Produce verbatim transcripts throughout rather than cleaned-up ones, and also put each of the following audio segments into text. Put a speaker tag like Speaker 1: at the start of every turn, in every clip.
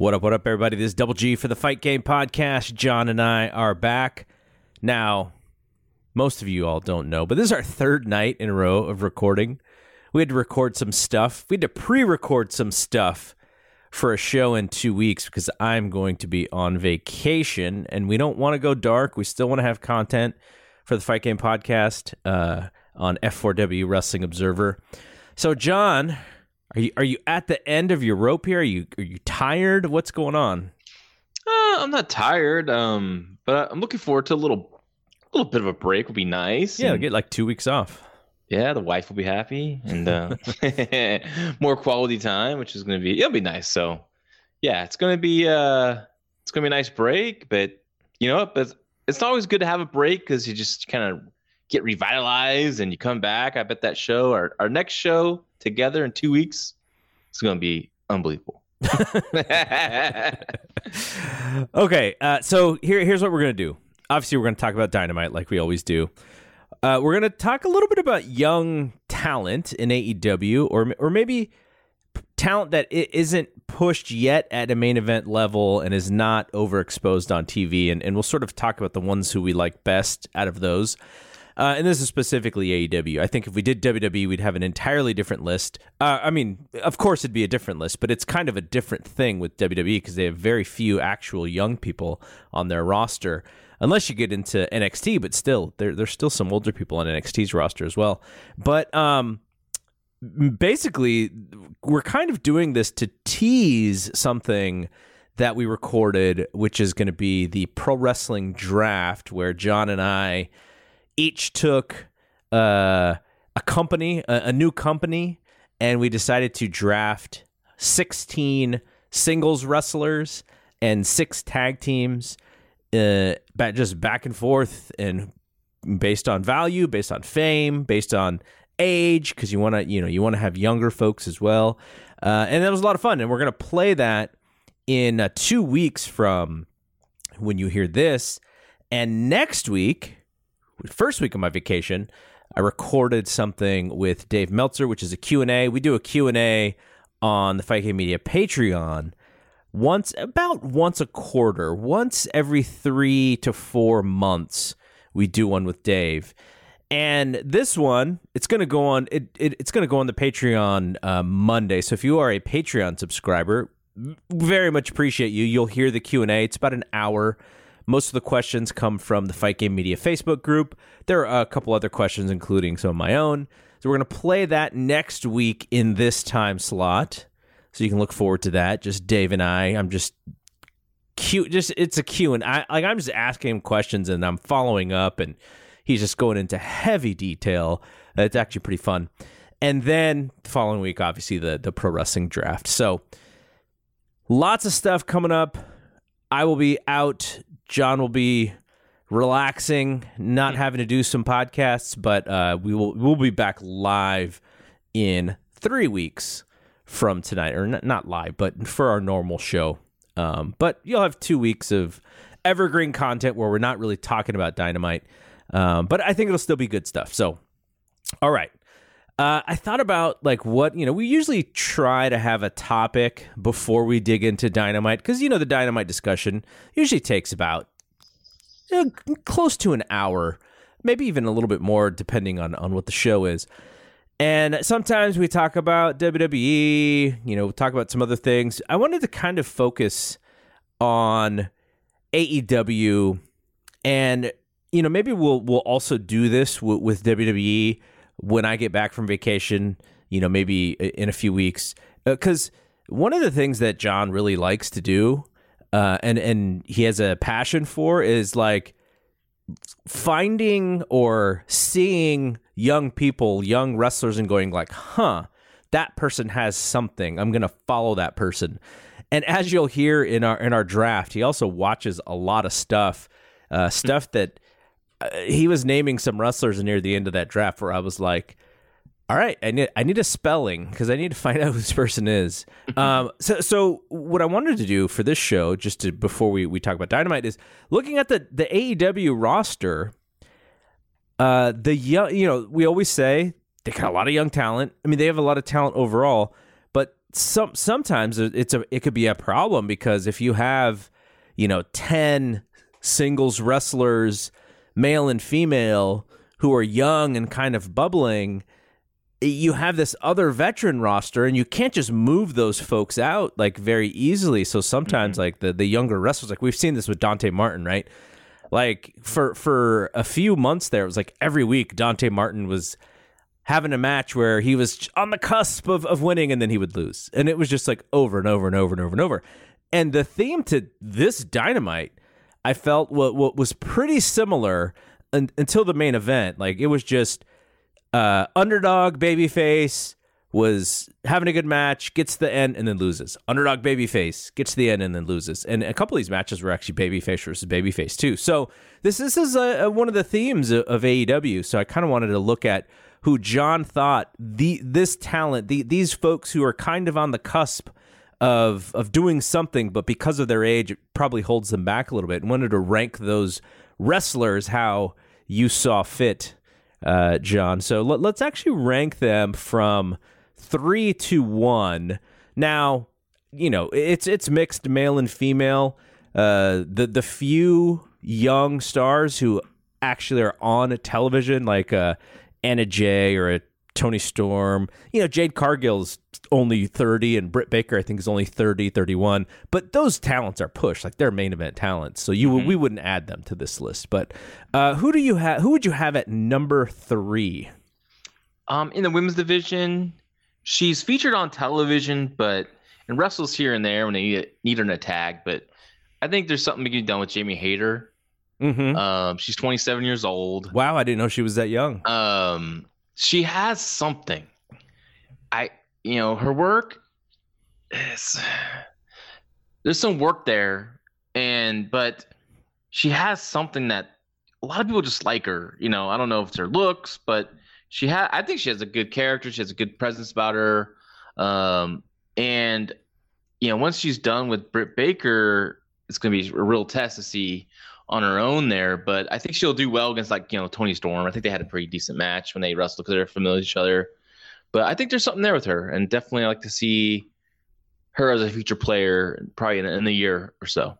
Speaker 1: What up, what up, everybody? This is Double G for the Fight Game Podcast. John and I are back. Now, most of you all don't know, but this is our third night in a row of recording. We had to record some stuff. We had to pre-record some stuff for a show in two weeks because I'm going to be on vacation, and we don't want to go dark. We still want to have content for the Fight Game Podcast uh, on F four W Wrestling Observer. So, John, are you are you at the end of your rope here? Are you are you tired? What's going on?
Speaker 2: Uh, I'm not tired, um, but I'm looking forward to a little, a little bit of a break. Would be nice.
Speaker 1: Yeah, I'll get like two weeks off.
Speaker 2: Yeah, the wife will be happy, and uh, more quality time, which is going to be it'll be nice. So, yeah, it's going to be uh, it's going to be a nice break. But you know, but it's always good to have a break because you just kind of get revitalized and you come back. I bet that show, our our next show together in two weeks, it's going to be unbelievable.
Speaker 1: Okay, uh, so here here's what we're going to do. Obviously, we're going to talk about Dynamite like we always do. Uh, we're going to talk a little bit about young talent in A E W, or or maybe talent that isn't pushed yet at a main event level and is not overexposed on T V. And, and we'll sort of talk about the ones who we like best out of those. Uh, and this is specifically A E W. I think if we did W W E, we'd have an entirely different list. Uh, I mean, of course, it'd be a different list, but it's kind of a different thing with W W E because they have very few actual young people on their roster. Unless you get into N X T, but still, there, there's still some older people on N X T's roster as well. But um, basically, we're kind of doing this to tease something that we recorded, which is going to be the Pro Wrestling Draft, where John and I each took uh, a company, a, a new company, and we decided to draft sixteen singles wrestlers and six tag teams. Uh, back, just back and forth, and based on value, based on fame, based on age, because you want to, you know, you want to have younger folks as well. Uh, and that was a lot of fun, and we're gonna play that in uh, two weeks from when you hear this. And next week, first week of my vacation, I recorded something with Dave Meltzer, which is a Q and A. We do a Q and A on the Fight Game Media Patreon. Once, about once a quarter, once every three to four months, we do one with Dave. And this one, it's going to go on. It, it it's going to go on the Patreon uh, Monday. So if you are a Patreon subscriber, very much appreciate you. You'll hear the Q and A. It's about an hour. Most of the questions come from the Fight Game Media Facebook group. There are a couple other questions, including some of my own. So we're going to play that next week in this time slot. So you can look forward to that. Just Dave and I. I'm just cute. Just it's a Q and I like I'm just asking him questions and I'm following up, and he's just going into heavy detail. It's actually pretty fun. And then the following week, obviously the the Pro Wrestling Draft. So lots of stuff coming up. I will be out. John will be relaxing, not having to do some podcasts, but uh, we will we'll be back live in three weeks. From tonight, or not, not live, but for our normal show. Um, but you'll have two weeks of evergreen content where we're not really talking about Dynamite. Um, but I think it'll still be good stuff. So, all right. Uh, I thought about like what, you know, we usually try to have a topic before we dig into Dynamite because, you know, the Dynamite discussion usually takes about you know, close to an hour, maybe even a little bit more depending on, on what the show is. And sometimes we talk about W W E, you know, talk about some other things. I wanted to kind of focus on A E W, and you know, maybe we'll we'll also do this w- with W W E when I get back from vacation. You know, maybe in a few weeks, because uh, one of the things that John really likes to do, uh, and and he has a passion for, is like finding or seeing young people, young wrestlers, and going like, huh, that person has something. I'm going to follow that person. And as you'll hear in our in our draft, he also watches a lot of stuff, uh, stuff that uh, he was naming some wrestlers near the end of that draft where I was like, all right, I need I need a spelling because I need to find out who this person is. um, so, so what I wanted to do for this show, just to before we, we talk about Dynamite, is looking at the the A E W roster. Uh, the young, you know, we always say they got a lot of young talent. I mean, they have a lot of talent overall, but some sometimes it's a it could be a problem because if you have, you know, ten singles wrestlers, male and female, who are young and kind of bubbling, you have this other veteran roster, and you can't just move those folks out like very easily. So sometimes, mm-hmm. like the the younger wrestlers, like we've seen this with Dante Martin, right? Like for for a few months there, it was like every week Dante Martin was having a match where he was on the cusp of, of winning, and then he would lose, and it was just like over and over and over and over and over. And the theme to this Dynamite, I felt what what was pretty similar un, until the main event. Like it was just. Uh, underdog babyface was having a good match, gets to the end and then loses. Underdog babyface gets to the end and then loses. And a couple of these matches were actually babyface versus babyface too. So this this is a, a, one of the themes of, of A E W. So I kind of wanted to look at who John thought the this talent, the, these folks who are kind of on the cusp of of doing something, but because of their age, it probably holds them back a little bit. And wanted to rank those wrestlers how you saw fit. Uh, John. So let, let's actually rank them from three to one. Now, you know, it's it's mixed male and female. Uh, the the few young stars who actually are on television, like uh, Anna Jay or a Tony Storm. You know, Jade Cargill's only thirty, and Britt Baker, I think, is only thirty, thirty-one. But those talents are pushed, like they're main event talents. So you mm-hmm. we wouldn't add them to this list. But uh, who do you have? Who would you have at number three?
Speaker 2: Um, in the women's division, she's featured on television, but and wrestles here and there when they need, need her in a tag. But I think there's something to be done with Jamie Hayter.
Speaker 1: Mm-hmm.
Speaker 2: Um, she's twenty-seven years old.
Speaker 1: Wow, I didn't know she was that young.
Speaker 2: Um. She has something. I, you know, her work is, there's some work there, and but she has something that a lot of people just like her. You know, I don't know if it's her looks, but she had. I think she has a good character. She has a good presence about her. Um, and you know, once she's done with Britt Baker, it's going to be a real test to see on her own there, but I think she'll do well against, like, you know, Tony Storm. I think they had a pretty decent match when they wrestled because they're familiar with each other. But I think there's something there with her, and definitely I like to see her as a future player, probably in, in a year or so.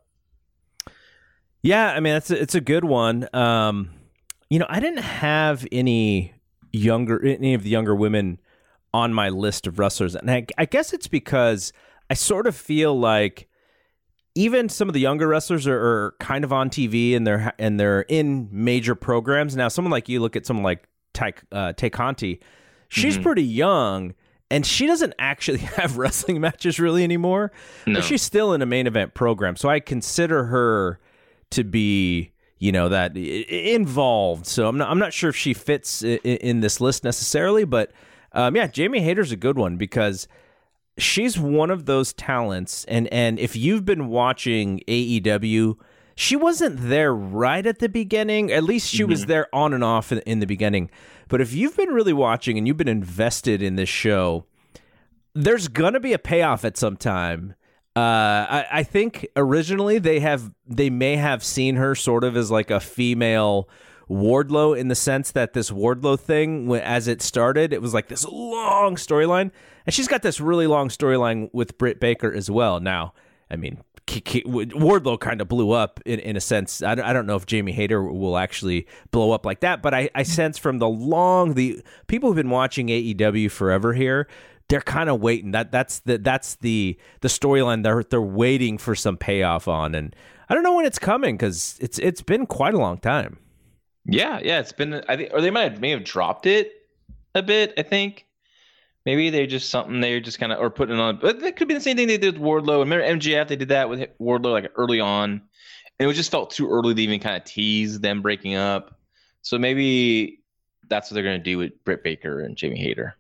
Speaker 1: Yeah, I mean, it's a, it's a good one. Um, you know, I didn't have any younger, any of the younger women on my list of wrestlers, and I, I guess it's because I sort of feel like even some of the younger wrestlers are, are kind of on T V and they're and they're in major programs. Now, someone like you look at someone like Tay, uh, Tay Conti, she's mm-hmm. pretty young, and she doesn't actually have wrestling matches really anymore. No. But she's still in a main event program, so I consider her to be, you know, that involved. So I'm not I'm not sure if she fits in, in this list necessarily, but um, yeah, Jamie Hayter's a good one because she's one of those talents, and, and if you've been watching A E W, she wasn't there right at the beginning. At least she mm-hmm. was there on and off in, in the beginning. But if you've been really watching and you've been invested in this show, there's going to be a payoff at some time. Uh, I, I think originally they have they may have seen her sort of as like a female Wardlow, in the sense that this Wardlow thing, as it started, it was like this long storyline, and she's got this really long storyline with Britt Baker as well. Now, I mean, Wardlow kind of blew up in, in a sense. I don't, I don't know if Jamie Hayter will actually blow up like that, but I, I sense from the long the people who've been watching A E W forever here, they're kind of waiting. That that's the that's the the storyline they're they're waiting for some payoff on, and I don't know when it's coming because it's it's been quite a long time.
Speaker 2: Yeah, yeah, it's been. I think, or they might have may have dropped it a bit. I think maybe they're just something they're just kind of or putting on. But that could be the same thing they did with Wardlow. Remember M J F? They did that with Wardlow like early on, and it just felt too early to even kind of tease them breaking up. So maybe that's what they're going to do with Britt Baker and Jamie Hayter.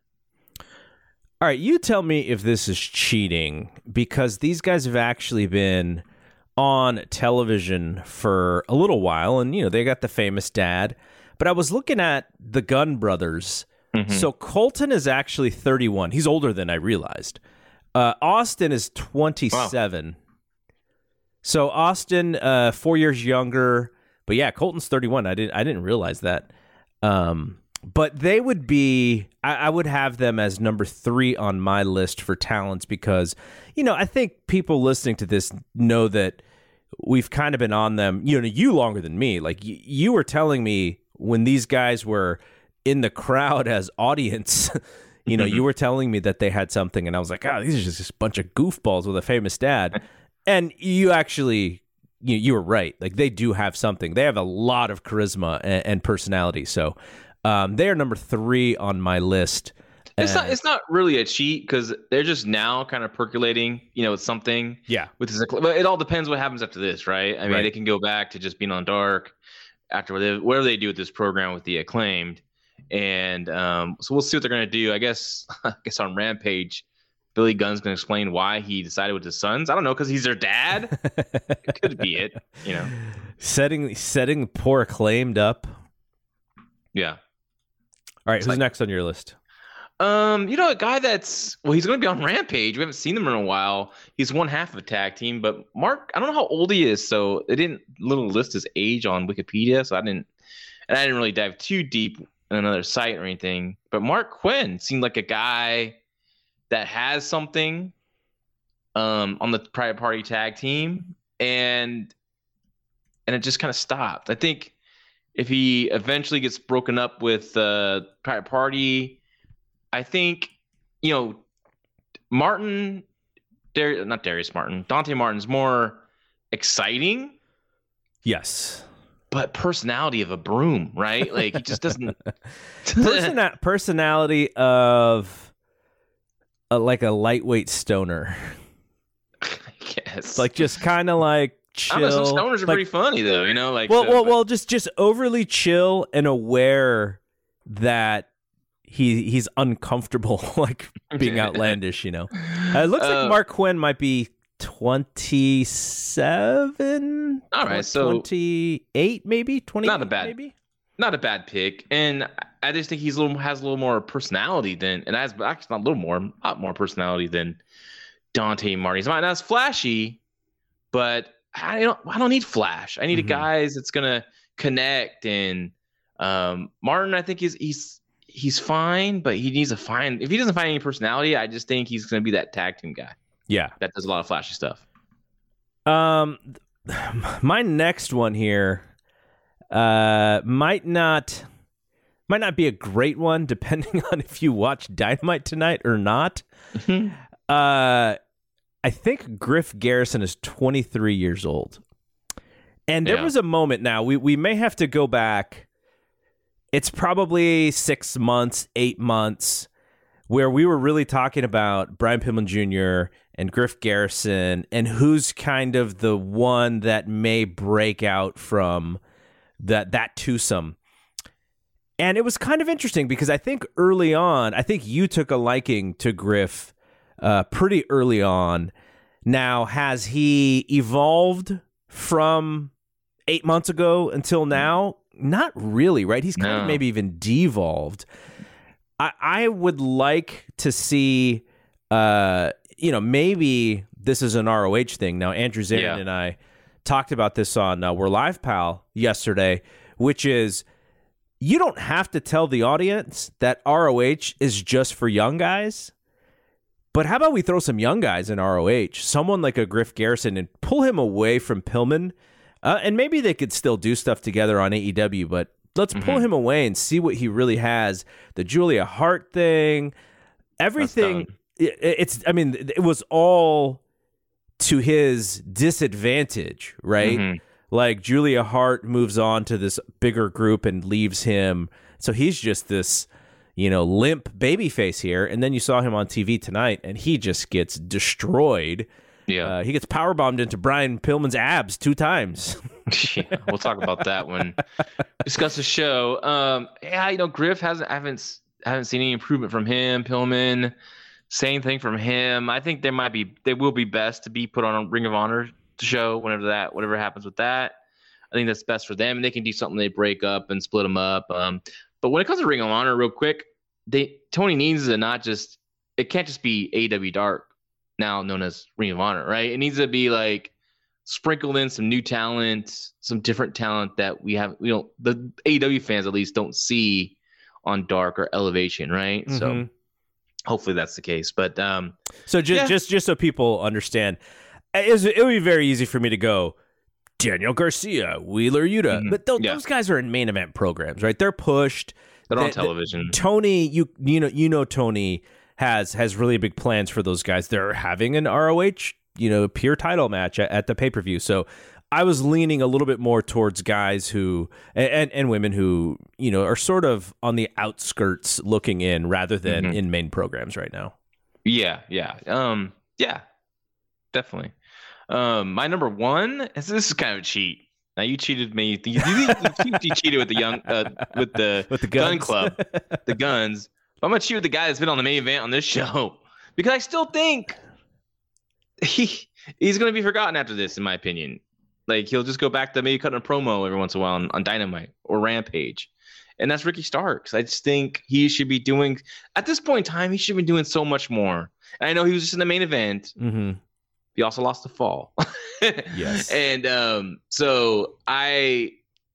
Speaker 1: All right, you tell me if this is cheating, because these guys have actually been on television for a little while, and you know they got the famous dad, but I was looking at the Gunn brothers. Mm-hmm. So Colton is actually thirty-one. He's older than I realized. uh Austin is twenty-seven. Wow. So Austin uh four years younger, but yeah, Colton's thirty-one. I didn't I didn't realize that. um but they would be, I, I would have them as number three on my list for talents because, you know, I think people listening to this know that we've kind of been on them, you know, you longer than me. Like y- you were telling me when these guys were in the crowd as audience, you know, you were telling me that they had something and I was like, oh, these are just a bunch of goofballs with a famous dad. And you actually, you, you were right. Like they do have something. They have a lot of charisma and, and personality. So um, they are number three on my list.
Speaker 2: It's
Speaker 1: And-
Speaker 2: not. It's not really a cheat because they're just now kind of percolating. You know, with something.
Speaker 1: Yeah.
Speaker 2: With this, but it all depends what happens after this, right? I mean,
Speaker 1: Right.
Speaker 2: they can go back to just being on dark after whatever, whatever they do with this program with the acclaimed, and um, so we'll see what they're gonna do. I guess. I guess on Rampage, Billy Gunn's gonna explain why he decided with his sons. I don't know, because he's their dad. Could be it. You know.
Speaker 1: setting setting poor Acclaimed up.
Speaker 2: Yeah.
Speaker 1: All right,
Speaker 2: It's
Speaker 1: who's
Speaker 2: like-
Speaker 1: next on your list?
Speaker 2: Um, you know, a guy that's well, he's going to be on Rampage. We haven't seen him in a while. He's one half of a tag team, but Mark, I don't know how old he is, so they didn't little list his age on Wikipedia, so I didn't, and I didn't really dive too deep in another site or anything. But Mark Quinn seemed like a guy that has something, um, on the Private Party tag team, and and it just kind of stopped. I think if he eventually gets broken up with uh, Private Party. I think, you know, Martin, Dar- not Darius Martin, Dante Martin's more exciting,
Speaker 1: Yes.
Speaker 2: but personality of a broom, right? Like he just doesn't.
Speaker 1: Persona- personality of a, like a lightweight stoner.
Speaker 2: Yes.
Speaker 1: Like just kind of like
Speaker 2: I don't know,
Speaker 1: chill.
Speaker 2: some stoners are
Speaker 1: like,
Speaker 2: pretty funny though, you know, like
Speaker 1: well,
Speaker 2: so-
Speaker 1: well, well, just just overly chill and aware that he he's uncomfortable, like being outlandish. You know, uh, it looks
Speaker 2: Uh,
Speaker 1: like Mark Quinn might be twenty-seven.
Speaker 2: All right, so-
Speaker 1: twenty-eight, maybe twenty.
Speaker 2: Not a bad-
Speaker 1: maybe.
Speaker 2: not a bad pick, and I just think he's a little has a little more personality than, and has actually not a little more, a lot more personality than Dante Martin. He's not as flashy, but I don't I don't need flash. I need
Speaker 1: Mhm.
Speaker 2: a guys that's gonna connect. And um, Martin, I think he's he's he's fine, but he needs to find. If he doesn't find any personality, I just think he's gonna be that tag team guy
Speaker 1: Yeah.
Speaker 2: that does a lot of flashy stuff.
Speaker 1: Um, my next one here, uh, might not, might not be a great one, depending on if you watch Dynamite tonight or not. Uh, I think Griff Garrison is twenty-three years old, and there
Speaker 2: Yeah.
Speaker 1: was a moment. Now we we may have to go back. It's probably six months, eight months, where we were really talking about Brian Pillman Junior and Griff Garrison and who's kind of the one that may break out from that that twosome. And it was kind of interesting because I think early on, I think you took a liking to Griff uh, pretty early on. Now, has he evolved from eight months ago until now? Not really, right? He's kind
Speaker 2: No.
Speaker 1: of maybe even devolved. I, I would like to see, uh, you know, maybe this is an R O H thing. Now, Andrew Zarin
Speaker 2: Yeah.
Speaker 1: and I talked about this on uh, We're Live Pal yesterday, which is you don't have to tell the audience that R O H is just for young guys. But how about we throw some young guys in R O H, someone like a Griff Garrison, and pull him away from Pillman? Uh, and maybe they could still do stuff together on A E W, but let's pull
Speaker 2: Mhm.
Speaker 1: him away and see what he really has. The Julia Hart thing, everything.
Speaker 2: done.
Speaker 1: It, it's, I mean, it was all to his disadvantage, right?
Speaker 2: Mhm.
Speaker 1: Like Julia Hart moves on to this bigger group and leaves him. So he's just this, you know, limp babyface here. And then you saw him on T V tonight and he just gets destroyed.
Speaker 2: Yeah.
Speaker 1: Uh, he gets powerbombed into Brian Pillman's abs two times.
Speaker 2: Yeah, we'll talk about that when discuss the show. Um, yeah, you know, Griff hasn't I haven't s- haven't seen any improvement from him. Pillman, same thing from him. I think they might be they will be best to be put on a Ring of Honor show whenever that whatever happens with that. I think that's best for them, and they can do something. They break up and split them up. Um, but when it comes to Ring of Honor, real quick, they Tony needs to not just it can't just be A E W Dark, now known as Ring of Honor, right? It needs to be like sprinkled in some new talent, some different talent that we have, you know, the A E W fans at least don't see on Dark or Elevation, right?
Speaker 1: Mm-hmm.
Speaker 2: So hopefully that's the case. But um,
Speaker 1: so just
Speaker 2: yeah.
Speaker 1: just just so people understand, it, was, it would be very easy for me to go Daniel Garcia, Wheeler Yuta,
Speaker 2: Mm-hmm.
Speaker 1: but th-
Speaker 2: Yeah.
Speaker 1: those guys are in main event programs, right? They're pushed.
Speaker 2: they're on
Speaker 1: They-
Speaker 2: television.
Speaker 1: they- Tony, you you know you know Tony has has really big plans for those guys. They're having an R O H, you know, pure title match at, at the pay per view. So I was leaning a little bit more towards guys who and and women who you know are sort of on the outskirts looking in rather than
Speaker 2: Mhm.
Speaker 1: in main programs right now.
Speaker 2: Yeah, yeah, um, yeah, definitely. Um, my number one is this is kind of a cheat. Now you cheated me. You, you, you, you cheated with the young uh, with the
Speaker 1: With the
Speaker 2: gun
Speaker 1: guns.
Speaker 2: club, the guns. But I'm gonna cheat with the guy that's been on the main event on this show because I still think he he's gonna be forgotten after this, in my opinion. Like he'll just go back to maybe cutting a promo every once in a while on, on Dynamite or Rampage, and that's Ricky Starks. I just think he should be doing at this point in time. He should be doing so much more. And I know he was just in the main event.
Speaker 1: Mm-hmm.
Speaker 2: He also lost the fall.
Speaker 1: Yes.
Speaker 2: And um, so I,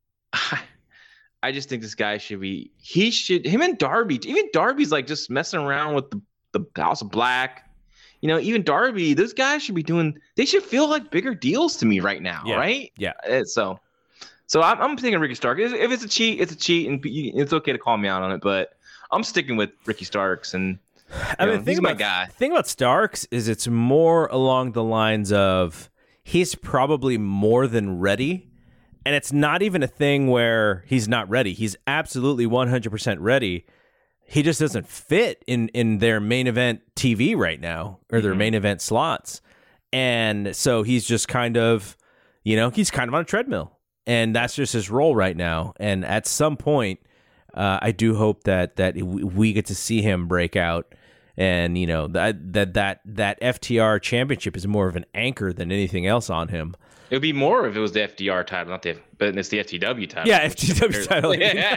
Speaker 2: I just think this guy should be. He should. Him and Darby. Even Darby's like just messing around with the the House of Black. You know, even Darby. Those guys should be doing. They should feel like bigger deals to me right now.
Speaker 1: Yeah.
Speaker 2: Right.
Speaker 1: Yeah.
Speaker 2: Uh, So, so I'm, I'm thinking Ricky Starks. If if it's a cheat, it's a cheat, and you- it's okay to call me out on it. But I'm sticking with Ricky Starks, and
Speaker 1: I
Speaker 2: you
Speaker 1: mean,
Speaker 2: know,
Speaker 1: think
Speaker 2: he's my
Speaker 1: about,
Speaker 2: guy.
Speaker 1: thing about Starks is it's more along the lines of he's probably more than ready, and it's not even a thing where he's not ready. He's absolutely one hundred percent ready. He just doesn't fit in, in their main event T V right now or their
Speaker 2: Mhm.
Speaker 1: main event slots. And so he's just kind of, you know, he's kind of on a treadmill, and that's just his role right now. And at some point, uh, I do hope that that we get to see him break out, and you know that that that that F T R championship is more of an anchor than anything else on him.
Speaker 2: It would be more if it was the F D R title, not the, but it's the F T W title.
Speaker 1: Yeah, F T W title.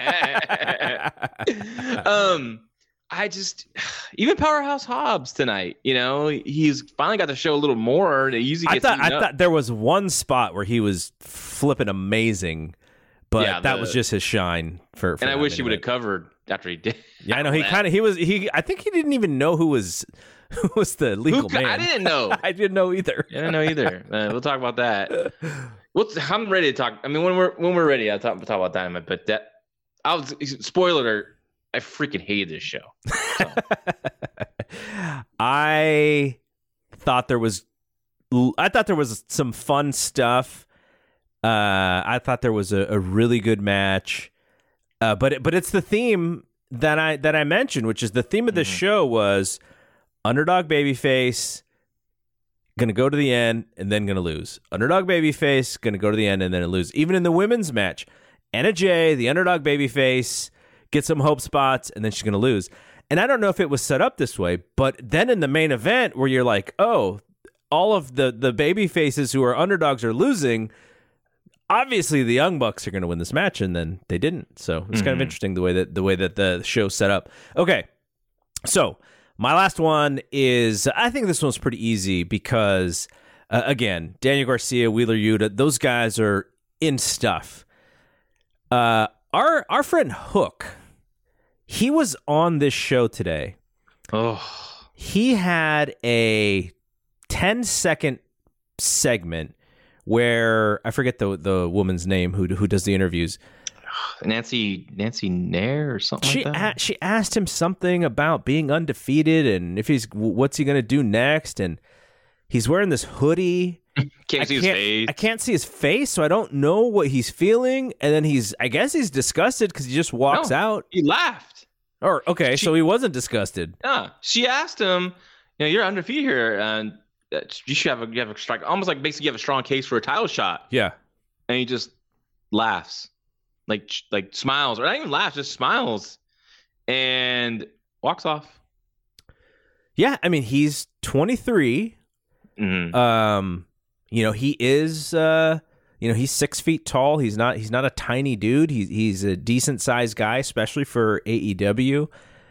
Speaker 2: um, I just even Powerhouse Hobbs tonight. You know, he's finally got to show a little more. He usually
Speaker 1: I
Speaker 2: gets
Speaker 1: thought I
Speaker 2: eaten up.
Speaker 1: thought there was one spot where he was flipping amazing, but
Speaker 2: Yeah,
Speaker 1: that
Speaker 2: the-
Speaker 1: was just his shine for. for
Speaker 2: and I
Speaker 1: that
Speaker 2: wish he
Speaker 1: main
Speaker 2: would have
Speaker 1: event.
Speaker 2: covered after he did.
Speaker 1: Yeah, I know he
Speaker 2: that.
Speaker 1: kind of he was he. I think he didn't even know who was who was the legal
Speaker 2: Who,
Speaker 1: man.
Speaker 2: I didn't know.
Speaker 1: I didn't know either.
Speaker 2: I didn't know either. Uh, we'll talk about that. What's I'm ready to talk. I mean, when we're when we're ready, I'll talk, talk about Dynamite. But that, I was spoiler alert. I freaking hated this show. So.
Speaker 1: I thought there was, I thought there was some fun stuff. Uh, I thought there was a, a really good match, uh, but it, but it's the theme that I that I mentioned, which is the theme of the
Speaker 2: Mhm.
Speaker 1: show was underdog babyface, gonna go to the end and then gonna lose. Underdog babyface, gonna go to the end and then lose. Even in the women's match, Anna Jay, the underdog babyface, gets some hope spots and then she's gonna lose. And I don't know if it was set up this way, but then in the main event where you're like, oh, all of the the baby faces who are underdogs are losing. Obviously, the Young Bucks are going to win this match, and then they didn't. So it's kind of
Speaker 2: Mhm.
Speaker 1: interesting the way that the way that the show set up. Okay, so my last one is I think this one's pretty easy because uh, again, Daniel Garcia, Wheeler Yuta, those guys are in stuff. Uh, our our friend Hook, he was on this show today.
Speaker 2: Oh,
Speaker 1: He had a ten second segment where I forget the the woman's name who who does the interviews.
Speaker 2: Nancy Nancy Nair or something
Speaker 1: She
Speaker 2: like that.
Speaker 1: a- she asked him something about being undefeated and if he's what's he gonna do next, and he's wearing this hoodie.
Speaker 2: Can't
Speaker 1: I
Speaker 2: see his
Speaker 1: can't,
Speaker 2: face.
Speaker 1: I can't see his face, so I don't know what he's feeling. And then he's I guess he's disgusted because he just walks
Speaker 2: No.
Speaker 1: out.
Speaker 2: He laughed.
Speaker 1: Or okay,
Speaker 2: She-
Speaker 1: so he wasn't disgusted.
Speaker 2: Yeah, she asked him, you know, you're undefeated here, and uh, you should have a you have a strike, almost like basically you have a strong case for a title shot,
Speaker 1: Yeah.
Speaker 2: and he just laughs, like like smiles, or not even laughs, just smiles, and walks off.
Speaker 1: Yeah, I mean he's twenty-three.
Speaker 2: Mhm.
Speaker 1: Um, you know, he is uh you know, he's six feet tall. He's not he's not a tiny dude. He's he's a decent sized guy, especially for A E W.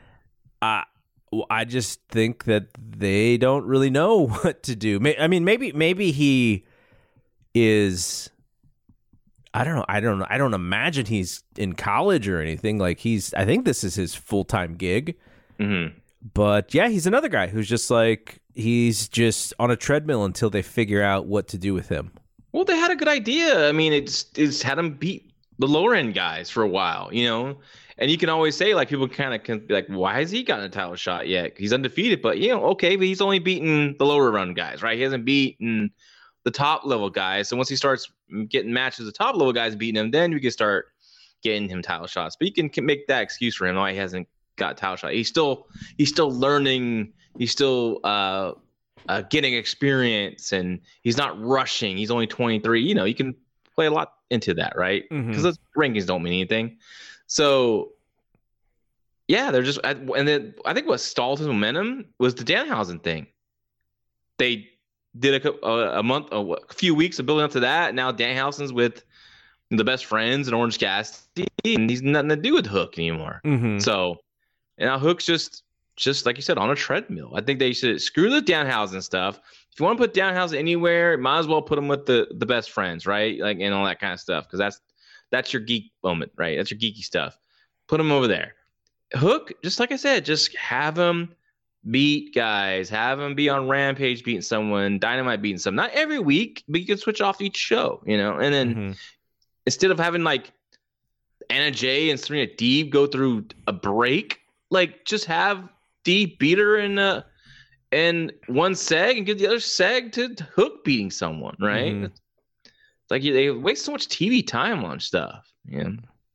Speaker 1: Uh I just think that they don't really know what to do. May- I mean, maybe maybe he is I don't know. I don't know. I don't imagine he's in college or anything. Like he's, I think this is his full-time gig.
Speaker 2: Mm-hmm.
Speaker 1: But yeah, he's another guy who's just like, he's just on a treadmill until they figure out what to do with him.
Speaker 2: Well, they had a good idea. I mean, it's it's had him beat the lower end guys for a while, you know. And you can always say, like, people kind of can be like, why has he gotten a title shot yet? He's undefeated, but you know, okay, but he's only beaten the lower run guys, right? He hasn't beaten the top level guys. So once he starts getting matches with the top level guys beating him, then we can start getting him title shots. But you can, can make that excuse for him why he hasn't got a title shot. He's still he's still learning. He's still uh, uh, getting experience, and he's not rushing. He's only twenty-three. You know, you can play a lot into that, right? Because
Speaker 1: Mhm.
Speaker 2: those rankings don't mean anything. So yeah, they're just and then I think what stalled his momentum was the Danhausen thing. They did a, cou- a, a month, a, a few weeks of building up to that. And now Danhausen's with the best friends and Orange Cassidy, and he's nothing to do with Hook anymore.
Speaker 1: Mhm.
Speaker 2: So, and now Hook's just, just like you said, on a treadmill. I think they should screw the Danhausen stuff. If you want to put Danhausen anywhere, might as well put him with the, the best friends, right? Like, and all that kind of stuff, because that's that's your geek moment, right? That's your geeky stuff. Put him over there. Hook, just like I said, just have him beat guys, have him be on Rampage beating someone, Dynamite beating someone. Not every week, but you can switch off each show, you know. And then
Speaker 1: Mhm.
Speaker 2: instead of having like Anna Jay and Serena Deeb go through a break, like just have Deeb beat her in uh in one seg and give the other seg to Hook beating someone, right?
Speaker 1: Mhm.
Speaker 2: It's like they waste so much T V time on stuff. Yeah.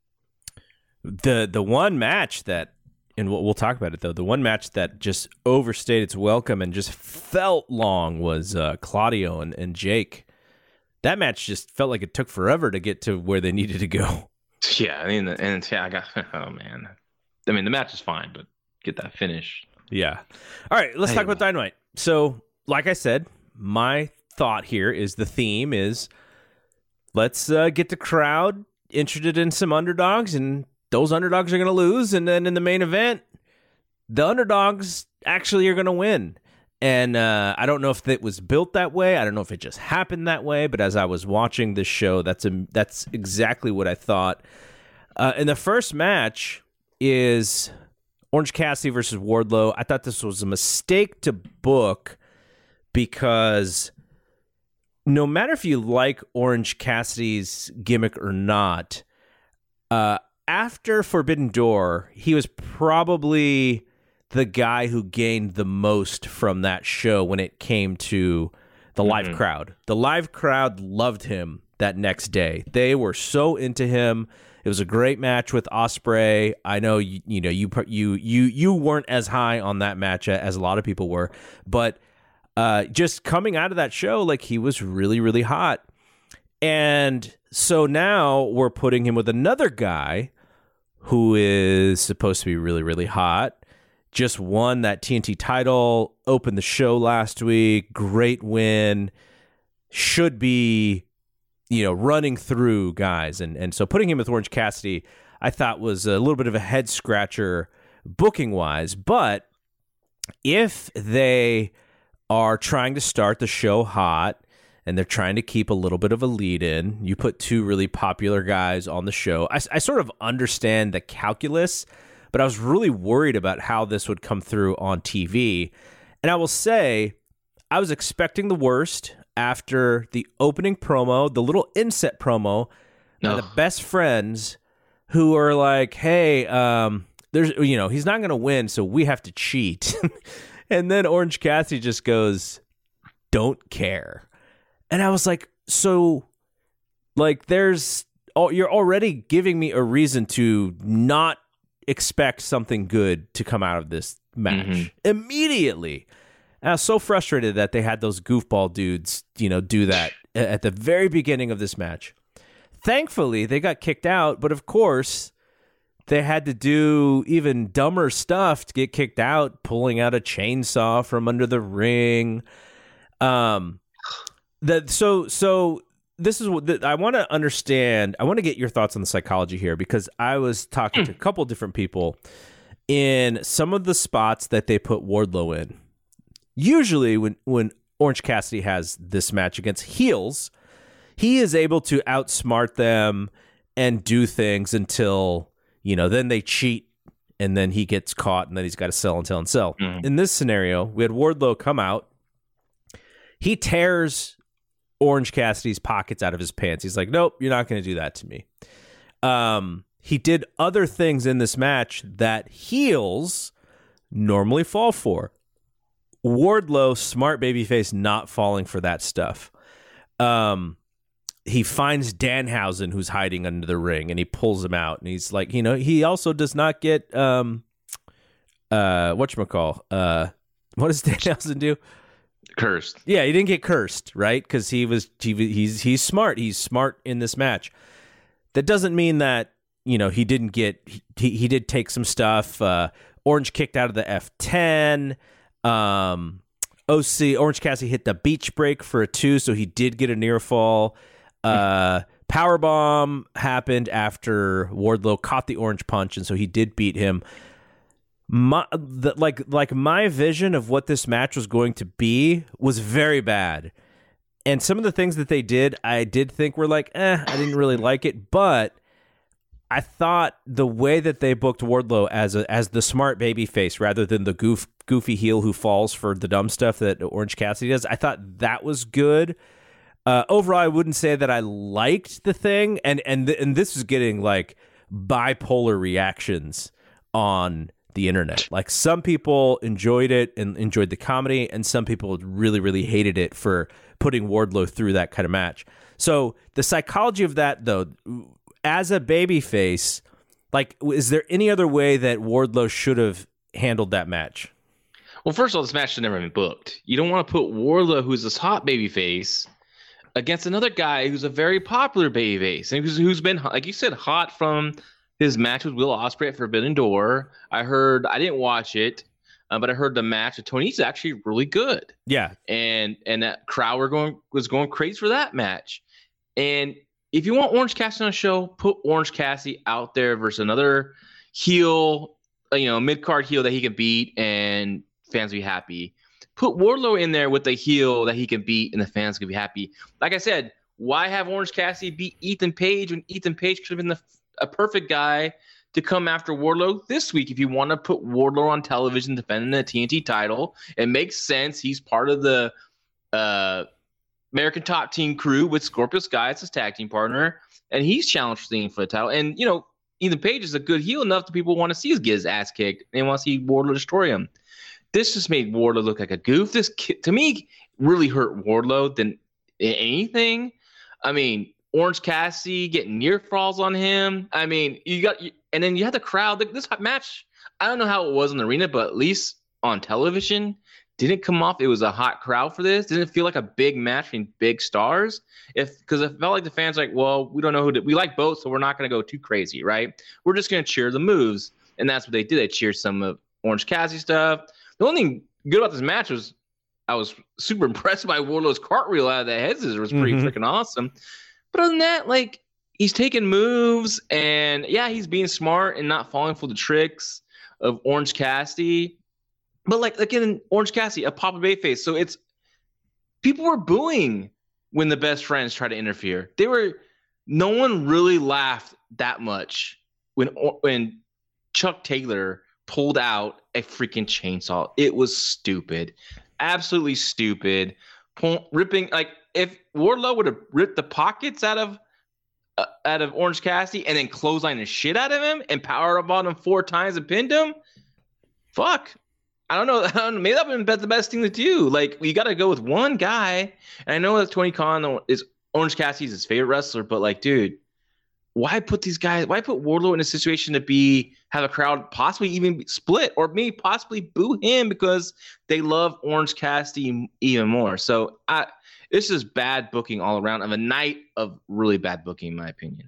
Speaker 1: The the one match that, and we'll, we'll talk about it though, the one match that just overstayed its welcome and just felt long was uh, Claudio and, and Jake. That match just felt like it took forever to get to where they needed to go.
Speaker 2: Yeah, I mean, and yeah, I got. Oh man, I mean, the match is fine, but get that finish.
Speaker 1: Yeah. All right, let's
Speaker 2: I
Speaker 1: talk
Speaker 2: hate
Speaker 1: about Dynamite. So, like I said, my thought here is the theme is let's uh, get the crowd interested in some underdogs, and those underdogs are going to lose. And then in the main event, the underdogs actually are going to win. And uh, I don't know if it was built that way. I don't know if it just happened that way. But as I was watching this show, that's a, that's exactly what I thought. Uh, and the first match is Orange Cassidy versus Wardlow. I thought this was a mistake to book because no matter if you like Orange Cassidy's gimmick or not, uh, after Forbidden Door, he was probably the guy who gained the most from that show when it came to the live
Speaker 2: Mhm.
Speaker 1: crowd. The live crowd loved him that next day. They were so into him. It was a great match with Ospreay. I know you, you know you you you you weren't as high on that match as a lot of people were, but uh, just coming out of that show, like he was really really hot. And so now we're putting him with another guy who is supposed to be really really hot. Just won that T N T title, opened the show last week, great win. Should be, you know, running through guys. And and so putting him with Orange Cassidy, I thought was a little bit of a head scratcher booking wise. But if they are trying to start the show hot and they're trying to keep a little bit of a lead in, you put two really popular guys on the show. I, I sort of understand the calculus, but I was really worried about how this would come through on T V. And I will say, I was expecting the worst after the opening promo, the little inset promo, by
Speaker 2: No.
Speaker 1: the best friends who are like, hey, um, there's, you know, he's not going to win, so we have to cheat. And then Orange Cassidy just goes, don't care. And I was like, so, like, there's, oh, you're already giving me a reason to not expect something good to come out of this match
Speaker 2: Mhm.
Speaker 1: immediately. And I was so frustrated that they had those goofball dudes, you know, do that at the very beginning of this match. Thankfully, they got kicked out, but of course, they had to do even dumber stuff to get kicked out, pulling out a chainsaw from under the ring. Um, that so so. This is what the, I want to understand. I want to get your thoughts on the psychology here because I was talking to a couple different people in some of the spots that they put Wardlow in. Usually when, when Orange Cassidy has this match against heels, he is able to outsmart them and do things until, you know, then they cheat and then he gets caught and then he's got to sell and sell and sell. Mm-hmm. In this scenario, we had Wardlow come out. He tears Orange Cassidy's pockets out of his pants. He's like, nope, you're not going to do that to me. Um, he did other things in this match that heels normally fall for. Wardlow, smart babyface, not falling for that stuff. Um, he finds Danhausen, who's hiding under the ring, and he pulls him out. And he's like, you know, he also does not get, um, uh, whatchamacall, uh, what does Danhausen do?
Speaker 2: Cursed.
Speaker 1: Yeah, he didn't get cursed, right? Because he was, he, he's he's smart. He's smart in this match. That doesn't mean that, you know, he didn't get, he, he did take some stuff. Uh, Orange kicked out of the F ten. Um, O C Orange Cassidy hit the beach break for a two, so he did get a near fall. Uh, Powerbomb happened after Wardlow caught the orange punch, and so he did beat him. My the, like like my vision of what this match was going to be was very bad, and some of the things that they did, I did think were like, eh, I didn't really like it, but I thought the way that they booked Wardlow as a as the smart baby face rather than the goof goofy heel who falls for the dumb stuff that Orange Cassidy does, I thought that was good. Uh, overall, I wouldn't say that I liked the thing, and and th- and this is getting like bipolar reactions on the internet. Like some people enjoyed it and enjoyed the comedy, and some people really really hated it for putting Wardlow through that kind of match. So the psychology of that, though, as a babyface, like, is there any other way that Wardlow should have handled that match?
Speaker 2: Well, first of all, this match should never have been booked. You don't want to put Wardlow, who's this hot babyface, against another guy who's a very popular babyface and who's, who's been, like you said, hot from his match with Will Ospreay at Forbidden Door. I heard, I didn't watch it, uh, but I heard the match with Tony is actually really good.
Speaker 1: Yeah,
Speaker 2: and and that crowd were going was going crazy for that match. And if you want Orange Cassidy on a show, put Orange Cassidy out there versus another heel, you know, mid card heel that he can beat and fans will be happy. Put Wardlow in there with a heel that he can beat and the fans can be happy. Like I said, why have Orange Cassidy beat Ethan Page when Ethan Page could have been the, a perfect guy to come after Wardlow this week? If you want to put Wardlow on television defending the T N T title, it makes sense. He's part of the uh, American Top Team crew with Scorpio Sky as his tag team partner, and he's challenged for the title. And, you know, Ethan Page is a good heel enough that people want to see his get his ass kicked and want to see Wardlow destroy him. This just made Wardlow look like a goof. This, to me, really hurt Wardlow than anything. I mean, Orange Cassidy getting near falls on him. I mean, you got, and then you had the crowd. This because I don't know how it was in the arena, but at least on television, didn't come off. It was a hot crowd for this. Didn't feel like a big match between big stars. If because it felt like the fans were like, well, we don't know who to, we like both, so we're not going to go too crazy, right? We're just going to cheer the moves, and that's what they did. They cheered some of Orange Cassidy stuff. The only thing good about this match was I was super impressed by Wardlow's cartwheel out of the head scissors. It was pretty mm-hmm. freaking awesome. But other than that, like, he's taking moves, and yeah, he's being smart and not falling for the tricks of Orange Cassidy. But like again, Orange Cassidy, a popular babyface. So it's people were booing when the best friends tried to interfere. They were no one really laughed that much when when Chuck Taylor pulled out a freaking chainsaw. It was stupid, absolutely stupid. Pull, ripping like if Wardlow would have ripped the pockets out of uh, out of Orange Cassidy and then clotheslined the shit out of him and powered up on him four times and pinned him. Fuck. I don't know. I don't know. Maybe that would have been the best thing to do. Like, you got to go with one guy. And I know that Tony Khan is Orange Cassidy's his favorite wrestler, but like, dude, why put these guys? Why put Wardlow in a situation to be have a crowd possibly even split or maybe possibly boo him because they love Orange Cassidy even more? So I, this is bad booking all around of a night of really bad booking, in my opinion.